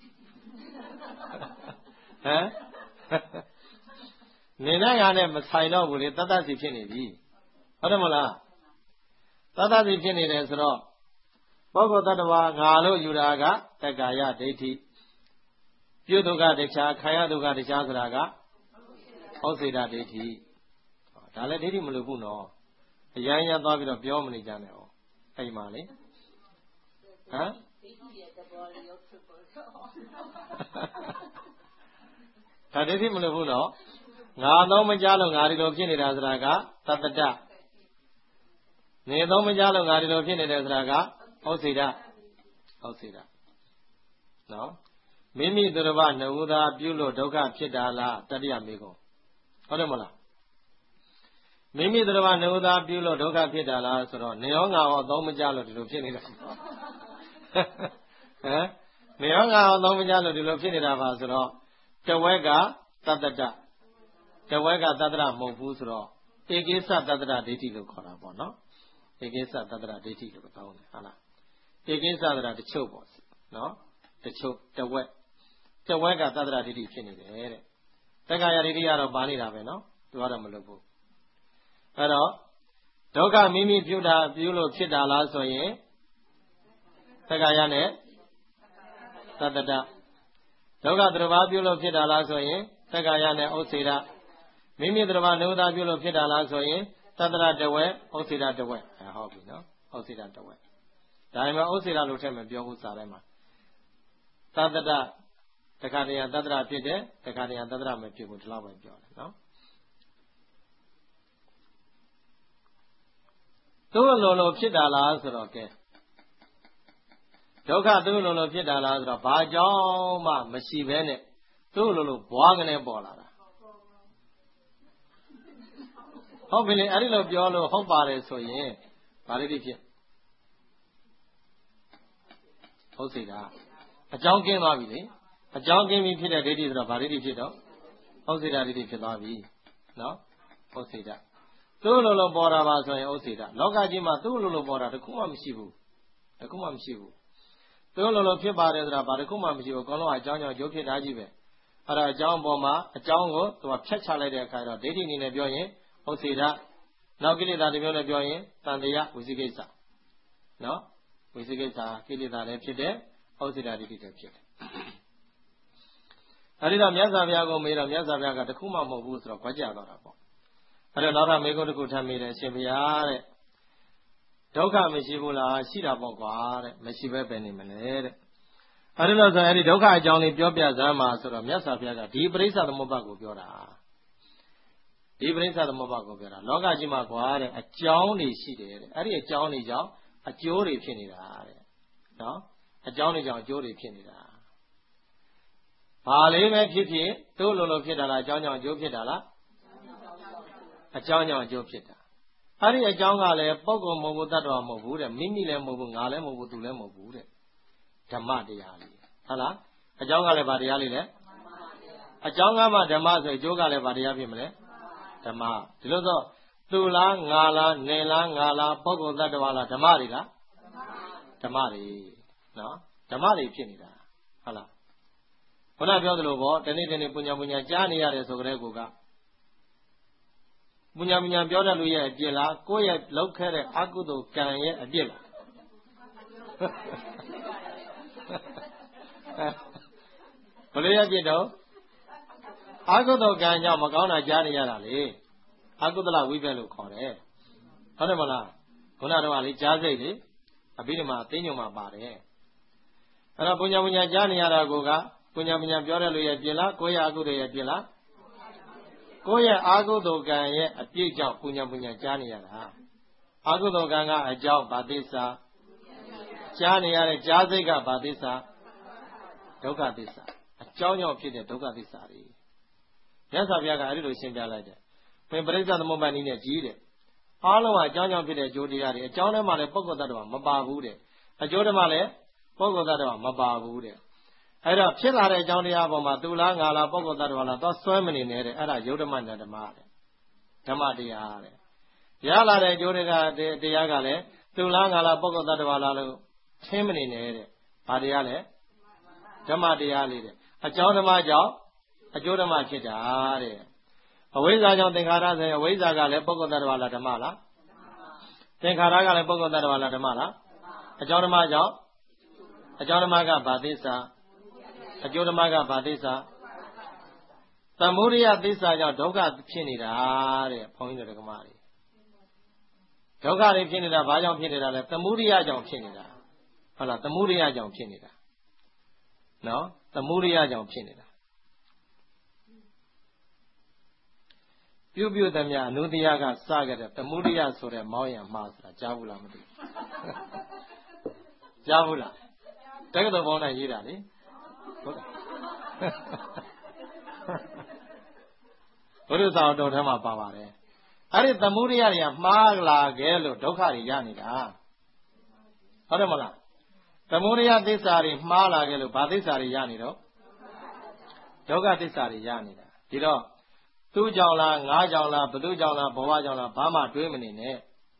နေတဲ့ငါနဲ့မဆိုင်တော့ဘူးလေတတ္တစီဖြစ်နေပြီဟုတ်တယ်မလားတတ္တစီဖြစ်နေတယ်ဆိုတော့ပုဂ္ဂိုလ်တ attva ငါလို့ယူတာကတက္ကာယဒိဋ္ဌိပြုဒုက္ခတခြားခံရဒုက္ခတခြားဆိုတာကဥစ္စေတဒိဋ္ဌိဒါလည်းဒိဋ္ဌိမလို့ဘူးနော်အရန်ရသွားပြီးတော့ပြောမနေကြနဲ့ဩအိမ်မှာလေဒါဒိဋ္ဌိမလို့ဘူးနော်ငါသုံးမကြလို့ငါဒီလိုဖြစ်နေတာဆိုတာကသတ္တတနေသုံးမကြလို့ငါဒီလိုဖြစ်နေတယ်ဆိုတာကဥစ္စေတနော်မိမိသူတစ်ပါးနှုတ်သာပြုလို့ဒုက္ခဖြစ်တာလားတတိယမေကုံဟုတ်တယ်မလားမိမိသူတစ်ပါးနှုတ်သာပြုလို့ဒုက္ခဖြစ်တာလားဆိုတော့နေရောငါရောသုံးမကြလို့ဒီလိုဖြစ်နေတာနေရောငါရောသုံးမကြလို့ဒီလိုဖြစ်နေတာပါဆိုတော့တဝက်ကသတ္တတတဝက်ကသတ္တရမဟုတ်ဘူးဆိုတော့ဧကိစ္စသတ္တရဒိဋ္ဌိလို့ခေါ်တာပေါ့နော်ဧကိစ္စသတ္တရဒိဋ္ဌိလို့တောင်းတယ်ဟုတ်လားဧကိစ္စဆိုတာတချို့ပေါ့နော်တချို့တဝက်ကသတ္တရဒိဋ္ဌိဖြစ်နေတယ်တဲ့တက္ကာယဒိဋ္ဌိကတော့ပါနေတာပဲနော်သူကတော့မလုပ်ဘူးအဲ့တော့ဒုက္ခမိမိပြုလို့ဖြစ်တာလားဆိုရင်တက္ကာယနဲ့သတ္တတဒုက္ခသရဘာပြုလို့ဖြစ်တာလားဆိုရင်တက္ကာယနဲ့ဥစ္စေတမိမိသရဘာနှုတ်သားပြုလို့ဖြစ်တာလားဆိုရင်သတ္တရတဝက်ဥစ္စေတတဝက်ဟုတ်ပြီနော်ဥစ္စေတတဝက်ဒါပေမဲ့ဥစ္စေတလို့ထည့်မပြောဘူးစာထဲမှာသတ္တတတခါတည်းသတ္တရဖြစ်တယ်တခါတည်းသတ္တရမဖြစ်ဘူးဒီလောက်ပဲပြောတယ်နော်သူ့လိုဖြစ်တာလားဆိုတော့ကဲဒုက္ခသူ့လိုဖြစ်တာလားဆိုတော့ဘာကြောင့်မှမရှိဘဲနဲ့သူ့လိုဘွားကနေပေါ်လာတာဟုတ်ပြီလေအဲ့ဒီလိုပြောလို့ဟုတ်ပါတယ်ဆိုရင်ဘာလို့ဖြစ်ဟုတ်စေတာအကြောင်းကင်းသွားပြီလေအကြောင်းကင်းပြီးဖြစ်တဲ့ဒိဋ္ဌိဆိုတော့ဘာဒိဋ္ဌိဖြစ်တော့ဟုတ်စေတာဒိဋ္ဌိဖြစ်သွားပြီနော်ဟုတ်စေတာသူ့လိုပေါ်တာပါဆိုရင်ဟုတ်စေတာလောကကြီးမှာသူ့လိုပေါ်တာတခုမှမရှိဘူးသူ့လိုဖြစ်ပါတယ်ဆိုတာဘာတခုမှမရှိဘူးအကုန်လုံးအကြောင်းကြောင့်ကျိုးဖြစ်တာကြီးပဲအဲ့ဒါအကြောင်းပေါ်မှာအကြောင်းကိုသူကဖြတ်ချလိုက်တဲ့အခါတော့ဒိဋ္ဌိအနေနဲ့ပြောရင်ဟုတ်စေတာနောက်ကိလေသာတစ်မျိုးနဲ့ပြောရင်တန်တရားဝိသိကိစ္စနော်ဝိသိကိစ္စကိလေသာလည်းဖြစ်တယ်ဟုတ်စေတာဒိဋ္ဌိလည်းဖြစ်တယ်အဲဒီတော့မြတ်စွာဘုရားကိုမေးတော့မြတ်စွာဘုရားကတခုမှမဟုတ်ဘူးဆိုတော့ခွက်ကြတော့တာပေါ့အဲ့တော့နောက်ထပ်မေးခွန်းတစ်ခုထပ်မေးတယ်အရှင်ဘုရားတဲ့ဒုက္ခမရှိဘူးလားရှိတာပေါ့ကွာတဲ့မရှိပဲပဲနေမလဲတဲ့အဲ့ဒီလို့ဆိုအဲ့ဒီဒုက္ခအကြောင်းလေးပြောပြစမ်းပါဆိုတော့မြတ်စွာဘုရားကဒီပရိစ္ဆသမုပ္ပါကိုပြောတာဒီပရိစ္ဆသမုပ္ပါကိုပြောတာလောကကြီးမှာကွာတဲ့အကြောင်းတွေရှိတယ်တဲ့အဲ့ဒီအကြောင်းတွေကြောင့်အကျိုးတွေဖြစ်နေတာတဲ့နော်အကြောင်းတွေကြောင့်အကျိုးတွေဖြစ်နေတာဘာလေးပဲဖြစ်ဖြစ်တို့လိုဖြစ်တာလားအကြောင်းကြောင့်အကျိုးဖြစ်တာလားအကြောင်းကြောင့်အကျိုးဖြစ်တာအဲ့ဒီအကြောင်းကလည်းပုဂ္ဂိုလ်မဟုတ်ဘူးတ attva မဟုတ်ဘူးတဲ့မိမိလည်းမဟုတ်ဘူးငါလည်းမဟုတ်ဘူးသူလည်းမဟုတ်ဘူးတဲ့ဓမ္မတရားလေးဟုတ်လားအကြောင်းကလည်းဗာတရားလေးလေအကြောင်းကမှဓမ္မဆိုအကျိုးကလည်းဗာတရားဖြစ်မလဲဓမ္မဒီလိုဆိုသူလားငါလားနေလားငါလားပုဂ္ဂိုလ်တ attva လားဓမ္မတွေလားဓမ္မတွေနော်ဓမ္မတွေဖြစ်နေတာဟုတ်လားခုနပြောသလိုပေါ့တနေ့တနေ့ပုညာပုညာကြားနေရတယ်ဆိုကြတဲ့ကောပုညာပုညာပြောတဲ့လူရဲ့အပြစ်လားကိုယ့်ရဲ့လောက်ခဲ့တဲ့အကုသိုလ်ကံရဲ့အပြစ်လားဘယ်လိုရဲ့အပြစ်တော့အကုသိုလ်ကံကြောင့်မကောင်းတာကြားနေရတာလေအကုသလဝိဘက်လို့ခေါ်တယ်ဟုတ်တယ်မလားခုနတော့လေကြားစိတ်လေအဘိဓမ္မာအသိဉာဏ်မှာပါတယ်အဲ့တော့ပုညာပုညာကြားနေရတာကိုကပုညာပုညာပြောတဲ့လူရဲ့ပြစ်လားကိုယ့်ရဲ့အကုသိုလ်ရဲ့ပြစ်လားကိုယ့်ရဲ့အာဟုသောကံရဲ့အပြည့်ကြောင့်ပုညာပုညာကြားနေရတာအာဟုသောကံကအကြောင်းဗာသစ္စာကြားနေရတဲ့ကြားစိတ်ကဗာသစ္စာဒုက္ခသစ္စာအကြောင်းကြောင့်ဖြစ်တဲ့ဒုက္ခသစ္စာတွေမြတ်စွာဘုရားကအဲ့ဒီလိုရှင်းပြလိုက်တယ်ပင်ပရိစ္ဆသမုပ္ပါဒ်နည်းနဲ့ကြီးတယ်အားလုံးကအကြောင်းကြောင့်ဖြစ်တဲ့အကျိုးတရားတွေအကြောင်းထဲမှာလည်းပုဂ္ဂိုလ်တ attva မပါဘူးတဲ့အကျိုးထဲမှာလည်းပုဂ္ဂိုလ်တ attva မပါဘူးတဲ့အဲ့တော့ဖြစ်လာတဲ့အကြောင်းတရားပေါ်မှာသူလားငါလားပုဂ္ဂိုလ်တ attva လားတော့ဆွဲမနေနဲ့တဲ့အဲ့ဒါယုတ်ဓမ္မနဲ့ဓမ္မတဲ့ဓမ္မတရားတဲ့ရလာတဲ့အကျိုးတရားကလည်းသူလားငါလားပုဂ္ဂိုလ်တ attva လားလို့ထင်းမနေနဲ့တဲ့ဘာတရားလဲဓမ္မတရားလေးတဲ့အကြောင်းဓမ္မကြောင့်အကျိုးဓမ္မဖြစ်တာတဲ့အဝိဇ္ဇာကြောင့်သင်္ခါရဆိုရင်အဝိဇ္ဇာကလည်းပုဂ္ဂိုလ်တ attva လားဓမ္မလားသင်္ခါရကလည်းပုဂ္ဂိုလ်တ attva လားဓမ္မလားအကြောင်းဓမ္မကြောင့်အကြောင်းဓမ္မကဗာသစ္စာအကျိုးဓမ္မကဗာသစ္စာသမုဒိယသစ္စာကြောင့်ဒုက္ခဖြစ်နေတာတဲ့ဘုန်းကြီးတို့ဓမ္မတွေဒုက္ခတွေဖြစ်နေတာဘာကြောင့်ဖြစ်နေတာလဲသမုဒိယကြောင့်ဖြစ်နေတာဟုတ်လားသမုဒိယကြောင့်ဖြစ်နေတာနော်သမုဒိယကြောင့်ဖြစ်နေတာပြုပြုသမျှအနုတ္တယကစခဲ့တဲ့သမုဒိယဆိုတဲ့မောင်းရံမှားဆိုတာကြားဘူးလားမသိဘူးကြားဘူးလားတက္ကသိုလ်ဘောင်းနဲ့ရေးတာလေဟုတ်ဘုရားဆောင်တော်ထဲမှာပါပါတယ်အဲ့ဒီသမုဒိယတွေကမှားလာခဲ့လို့ဒုက္ခတွေရနေတာဟုတ်တယ်မလားသမုဒိယသစ္စာတွေမှားလာခဲ့လို့ဘာသစ္စာတွေရနေတော့ဒုက္ခသစ္စာတွေရနေတာဒီတော့သူ့ကြောင့်လားငါကြောင့်လားဘသူကြောင့်လားဘဝကြောင့်လားဘာမှတွေးမနေနဲ့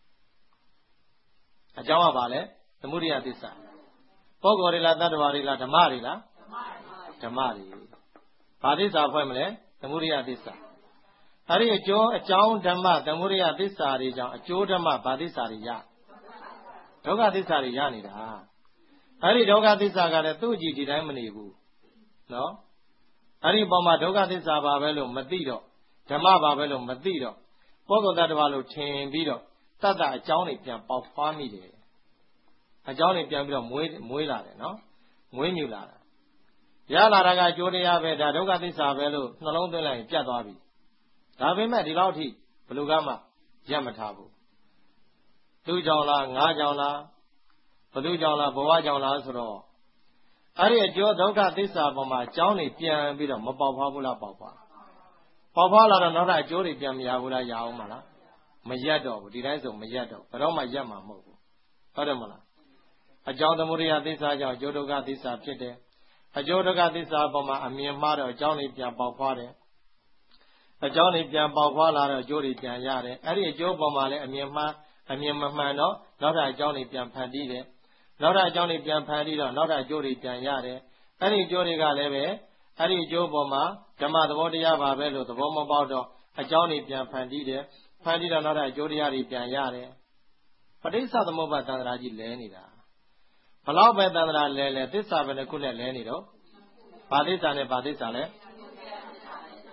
အကြောင်းကဘာလဲသမုဒိယသစ္စာပုဂ္ဂိုလ်တွေလားတ attva တွေလားဓမ္မတွေလားဓမ္မတွေဘာသစ္စာဖွဲ့မလဲသမုဒိယသစ္စာအဲ့ဒီအကျိုးအကြောင်းဓမ္မသမုဒိယသစ္စာတွေကြောင့်အကျိုးဓမ္မဘာသစ္စာတွေရဒုက္ခသစ္စာတွေရနေတာအဲ့ဒီဒုက္ခသစ္စာကလည်းသူ့ကြည့်ဒီတိုင်းမနေဘူးနော်အဲ့ဒီပုံမှာဒုက္ခသစ္စာပါပဲလို့မသိတော့ဓမ္မပါပဲလို့မသိတော့ပုဂ္ဂိုလ်တ attva လို့ထင်ပြီးတော့တတ်တာအကြောင်းတွေပြန်ပေါက်ဖွားမိတယ်အကြောင်းတွေပြန်ပြီးတော့မွေးလာတယ်နော်မွေးမြူလာတာရလာတာကအကျိုးတရားပဲဒါဒုက္ခသစ္စာပဲလို့နှလုံးသွင်းလိုက်ရင်ပြတ်သွားပြီဒါပေမဲ့ဒီလောက်ထိဘယ်လိုကမှရပ်မထားဘူးသူ့ကြောင့်လားငါကြောင့်လားဘသူကြောင့်လားဘဝကြောင့်လားဆိုတော့အဲ့ဒီအကျိုးဒုက္ခသစ္စာပေါ်မှာအကြောင်းတွေပြန်ပြီးတော့မပေါက်ဖွားဘူးလားပေါက်ဖွားလာတော့နောက်ထပ်အကျိုးတွေပြန်မရဘူးလားရအောင်မလားမရက်တော့ဘူးဒီတိုင်းဆိုမရက်တော့ဘယ်တော့မှရက်မှာမဟုတ်ဘူးဟုတ်တယ်မလားအကြောင်းသမုဒိယသစ္စာကြောင့်အကျိုးဒုက္ခသစ္စာဖြစ်တယ်အကျိုးဒုက္ခသစ္စာပေါ်မှာအမြင်မှားတော့အကြောင်းတွေပြန်ပေါက်ဖွားတယ်အကြောင်းတွေပြန်ပေါက်ဖွားလာတော့အကျိုးတွေပြန်ရတယ်အဲ့ဒီအကျိုးပေါ်မှာလည်းအမြင်မမှန်တော့နောက်ထပ်အကြောင်းတွေပြန်ဖန်တီးတယ်နောက်ထပ်အကြောင်းတွေပြန်ဖန်တီးတော့နောက်ထပ်အကျိုးတွေပြန်ရတယ်အဲ့ဒီအကျိုးတွေကလည်းပဲအဲ့ဒီအကျိုးပေါ်မှာဓမ္မသဘောတရားပါပဲလို့သဘောမပေါက်တော့အကြောင်းတွေပြန်ဖန်တီးတယ်ဖန်တီးတော့နောက်ထပ်အကျိုးတရားတွေပြန်ရတယ်ပဋိစ္စသမုပ္ပါဒ်တန္တရာကြီးလဲနေတာဘလောက်ပဲတန္တရာလဲသစ္စာပဲတစ်ခုနဲ့လဲနေတော့ဘာသစ္စာနဲ့ဘာသစ္စာလဲ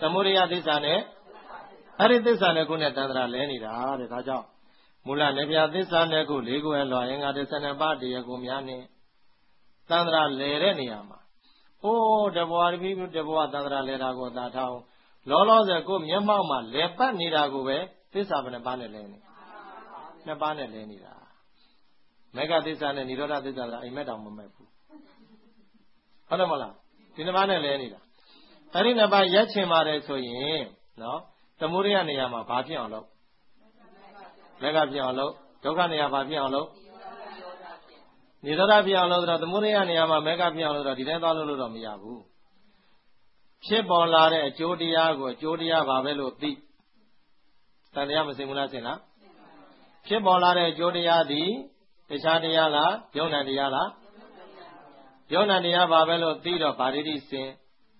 သမုဒိယသစ္စာနဲ့အဲ့ဒီသစ္စာနဲ့ခုနဲ့တန္တရာလဲနေတာတဲ့ဒါကြောင့်မူလနေပြသစ္စာနဲ့ခု၄ခုရဲ့လွှာရင်္ဂါ12ပါးတရားကိုများနဲ့တန္တရာလဲတဲ့နေရာမှာအိုးတဘွားတပည့်တဘွားတန္တရာလဲတာကိုသာထောင်းလောလောဆယ်ကိုမျက်မှောက်မှာလဲပတ်နေတာကိုပဲသစ္စာဘယ်နှပါးနဲ့လဲနေ2ပါးနဲ့လဲနေတာမေဃသစ္စာနဲ့និရောဓသစ္စာကအိမ်မက်တောင်မမဲ့ဘူးဟုတ်တယ်မလားဒီ2ပါးနဲ့လဲနေတာအဲ့ဒီ2ပါးရက်ချင်ပါတယ်ဆိုရင်နော်သမုဒိယနေရာမှာဘာဖြစ်အောင်လုပ်မေဃဖြစ်အောင်လုပ်ဒုက္ခနေရာဘာဖြစ်အောင်လုပ်និရောဓဖြစ်အောင်လုပ်တော့သမုဒိယနေရာမှာမေဃဖြစ်အောင်လုပ်တော့ဒီတိုင်းသွားလို့တော့မရဘူးဖြစ်ပေါ်လာတဲ့အကျိုးတရားကိုအကျိုးတရားပါပဲလို့သိတန်တရားမစင်ဘူးလားစင်လားဖြစ်ပေါ်လာတဲ့အကျိုးတရားသည်တခြားတရားလားယုံ nant တရားလားယုံ nant တရားပါပဲလို့သိတော့ဗာဒိဋ္ဌိစင်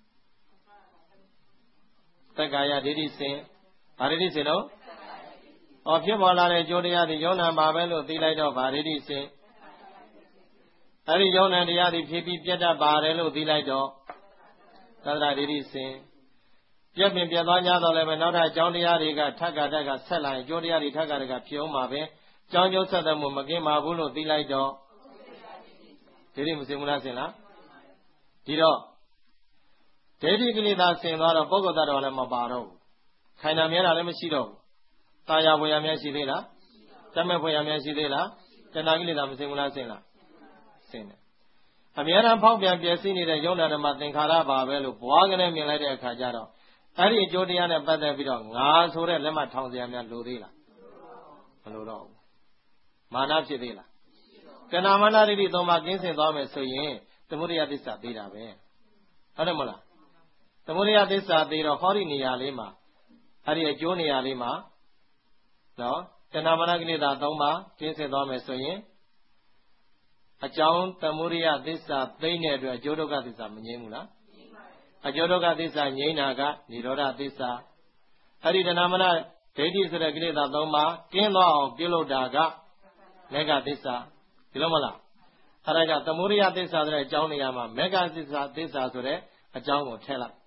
သက္ကာယဒိဋ္ဌိစင်ဗာဒိဋ္ဌိစင်တော့ဖြစ်ပေါ်လာတဲ့အကျိုးတရားသည်ယုံ nant ပါပဲလို့သိလိုက်တော့ဗာဒိဋ္ဌိစင်အဲ့ဒီယုံ nant တရားသည်ဖြစ်ပြီးပြတ်တတ်ပါတယ်လို့သိလိုက်တော့သတ္တရာဒိဋ္ဌိစင်ပြက်ပင်ပြတ်သွားကြတော့လည်းပဲနောက်ထပ်အကြောင်းတရားတွေကထပ်ကဆက်လာရင်အကျိုးတရားတွေထပ်ကဖြစ်အောင်ပါပဲကြောင်းကျိုးဆက်တဲ့မှုမကင်းပါဘူးလို့သိလိုက်တော့ဒိဋ္ဌိမစင်ဘူးလားစင်လားဒီတော့ဒိဋ္ဌိကိလေသာစင်သွားတော့ပုဂ္ဂိုလ်တ attva လည်းမပါတော့ဘူးခိုင်နာမြဲတာလည်းမရှိတော့ဘူးတာယာဝေယများရှိသေးလားတမဲ့ဝေယများရှိသေးလားတဏှာကိလေသာမစင်ဘူးလားစင်လားစင်တယ်အများအားဖောက်ပြန်ပျက်စီးနေတဲ့ယုံနာဓမ္မသင်္ခါရပါပဲလို့ဘွားကနေမြင်လိုက်တဲ့အခါကျတော့အဲ့ဒီအကျိုးတရားနဲ့ပတ်သက်ပြီးတော့ငါဆိုတဲ့လက်မှတ်ထောင်စရာများလိုသေးလားမလိုတော့ဘူးမာနဖြစ်သေးလားတဏှာမာနဒိဋ္ဌိသုံးပါးကင်းစင်သွားမယ်ဆိုရင်သမုဒိယသစ္စာသိတာပဲဟုတ်တယ်မလားသမုဒိယသစ္စာသိတော့ဟောဒီနေရာလေးမှာအဲ့ဒီအကျိုးနေရာလေးမှာနော်တဏှာမာနကိလေသာသုံးပါးကင်းစင်သွားမယ်ဆိုရင်အကြောင်းသမုဒိယသစ္စာသိတဲ့အတွက်အကျိုးဒုက္ခသစ္စာမငြိမ်းဘူးလားအကျိုးဒုက္ခသစ္စာငြိမ်းတာကនិရောဓသစ္စာအဲ့ဒီတဏှာမနဒိဋ္ဌိဆိုတဲ့ကိလေသာသုံးပါးကင်းသွားအောင်ပြုလုပ်တာကမေဃသစ္စာဒီလိုမလားအဲ့ဒါကြောင့်သမုဒိယသစ္စာဆိုတဲ့အကြောင်းနေရာမှာမေဃသစ္စာဆိုတဲ့အကြောင်းကိုထည့်လိုက်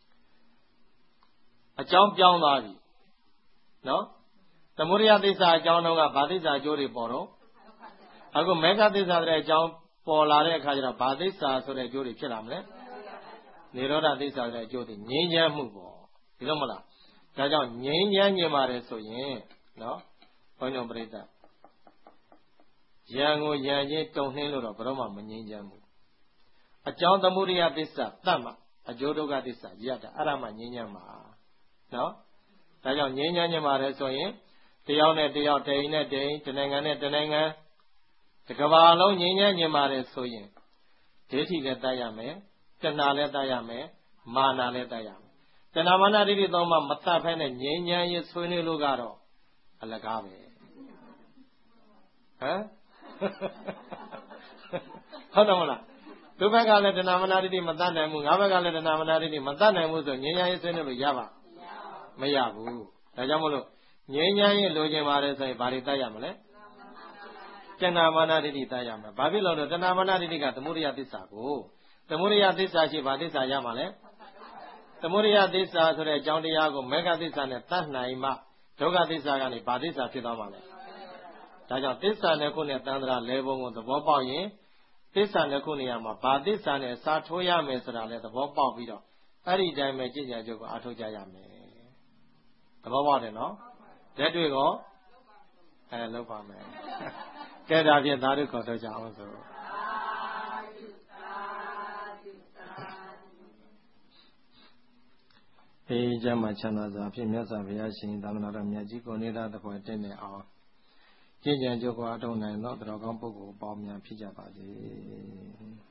အကြောင်းပြောင်းသွားပြီနော်သမုဒိယသစ္စာအကြောင်းတော့ကဘာသစ္စာအကျိုးတွေပေါ်တော့အခုမေဃသစ္စာဆိုတဲ့အကြောင်းပေါ်လာတဲ့အခါကျတော့ဘာသစ္စာဆိုတဲ့အကျိုးတွေဖြစ်လာမလဲនិရောဓသစ္စာဆိုတဲ့အကျိုးတွေငြိမ်းချမ်းမှုပေါ့ဒီလိုမလားဒါကြောင့်ငြိမ်းချမ်းခြင်းပါတယ်ဆိုရင်နော်ဘုန်းတော်ပရိသတ်ယံကိုယံချင်းတုံနှင်းလို့တော့ဘယ်တော့မှမငြိမ်းချမ်းဘူးအကြောင်းသမုဒိယသစ္စာတတ်မှအကျိုးဒုက္ခသစ္စာရတာအဲ့ဒါမှငြိမ်းချမ်းမှာနော်ဒါကြောင့်ငြိမ်းချမ်းခြင်းပါတယ်ဆိုရင်တယောက်နဲ့တယောက်တအိမ်နဲ့တအိမ်တနိုင်ငံနဲ့တနိုင်ငံတကဘာလုံးငြိမ်းချမ်းခြင်းပါတယ်ဆိုရင်ဒိဋ္ဌိလည်းတတ်ရမယ်တဏှာလည်းတတ်ရမယ်မာနလည်းတတ်ရမယ်တဏှာမာနဒိဋ္ဌိသုံးပါးမတတ်ဖဲနဲ့ငြိမ်းချမ်းရေးဆွေးနွေးလို့ကတော့အလကားပဲဟမ်ဟုတ်တယ်မလားသူဘက်ကလည်းတဏှာမာနဒိဋ္ဌိမတတ်နိုင်ဘူးငါဘက်ကလည်းတဏှာမာနဒိဋ္ဌိမတတ်နိုင်ဘူးဆိုငြိမ်းချမ်းရေးဆွေးနွေးလို့ရပါမရဘူးဒါကြောင့်မလို့ငြိမ်းချမ်းရေးလိုချင်ပါတယ်ဆိုရင်ဘာတွေတတ်ရမလဲတဏှာမာနဒိဋ္ဌိတတ်ရမယ်ဘာဖြစ်လို့လဲတဏှာမာနဒိဋ္ဌိကသမုဒိယသစ္စာကိုသမုဒိယသစ္စာရှိဘာသစ္စာရမှာလဲသမုဒိယသစ္စာဆိုတဲ့အကြောင်းတရားကိုမေဃသစ္စာနဲ့တတ်နိုင်မှဒုက္ခသစ္စာကနေဘာသစ္စာဖြစ်သွားမှာလဲဒါကြောင့်သစ္စာနဲ့ခုနဲ့တန်ត្រာလဲပုံကိုသဘောပေါက်ရင်သစ္စာနဲ့ခုနေရာမှာဘာသစ္စာနဲ့စာထိုးရမယ်ဆိုတာလဲသဘောပေါက်ပြီးတော့အဲ့ဒီတိုင်းပဲကြည်ကြံကြုတ်ကိုအားထုတ်ကြရမယ်သဘောပေါက်တယ်နော်လက်တွေ့ကောလောက်ပါမယ်ကဲဒါဖြင့်သာဓုခေါ်ထုတ်ကြအောင်ဆိုအေးကျမ်းမှာချမ်းသာစွာဖြင့်မြတ်စွာဘုရားရှင်သာသနာတော်မြတ်ကြီးကိုနေတာတပွဲတင့်နေအောင်ကြည်ကြံကြုတ်ကိုအားထုတ်နိုင်သောတော်ကောင်းပုဂ္ဂိုလ်ပေါင်းများဖြစ်ကြပါစေ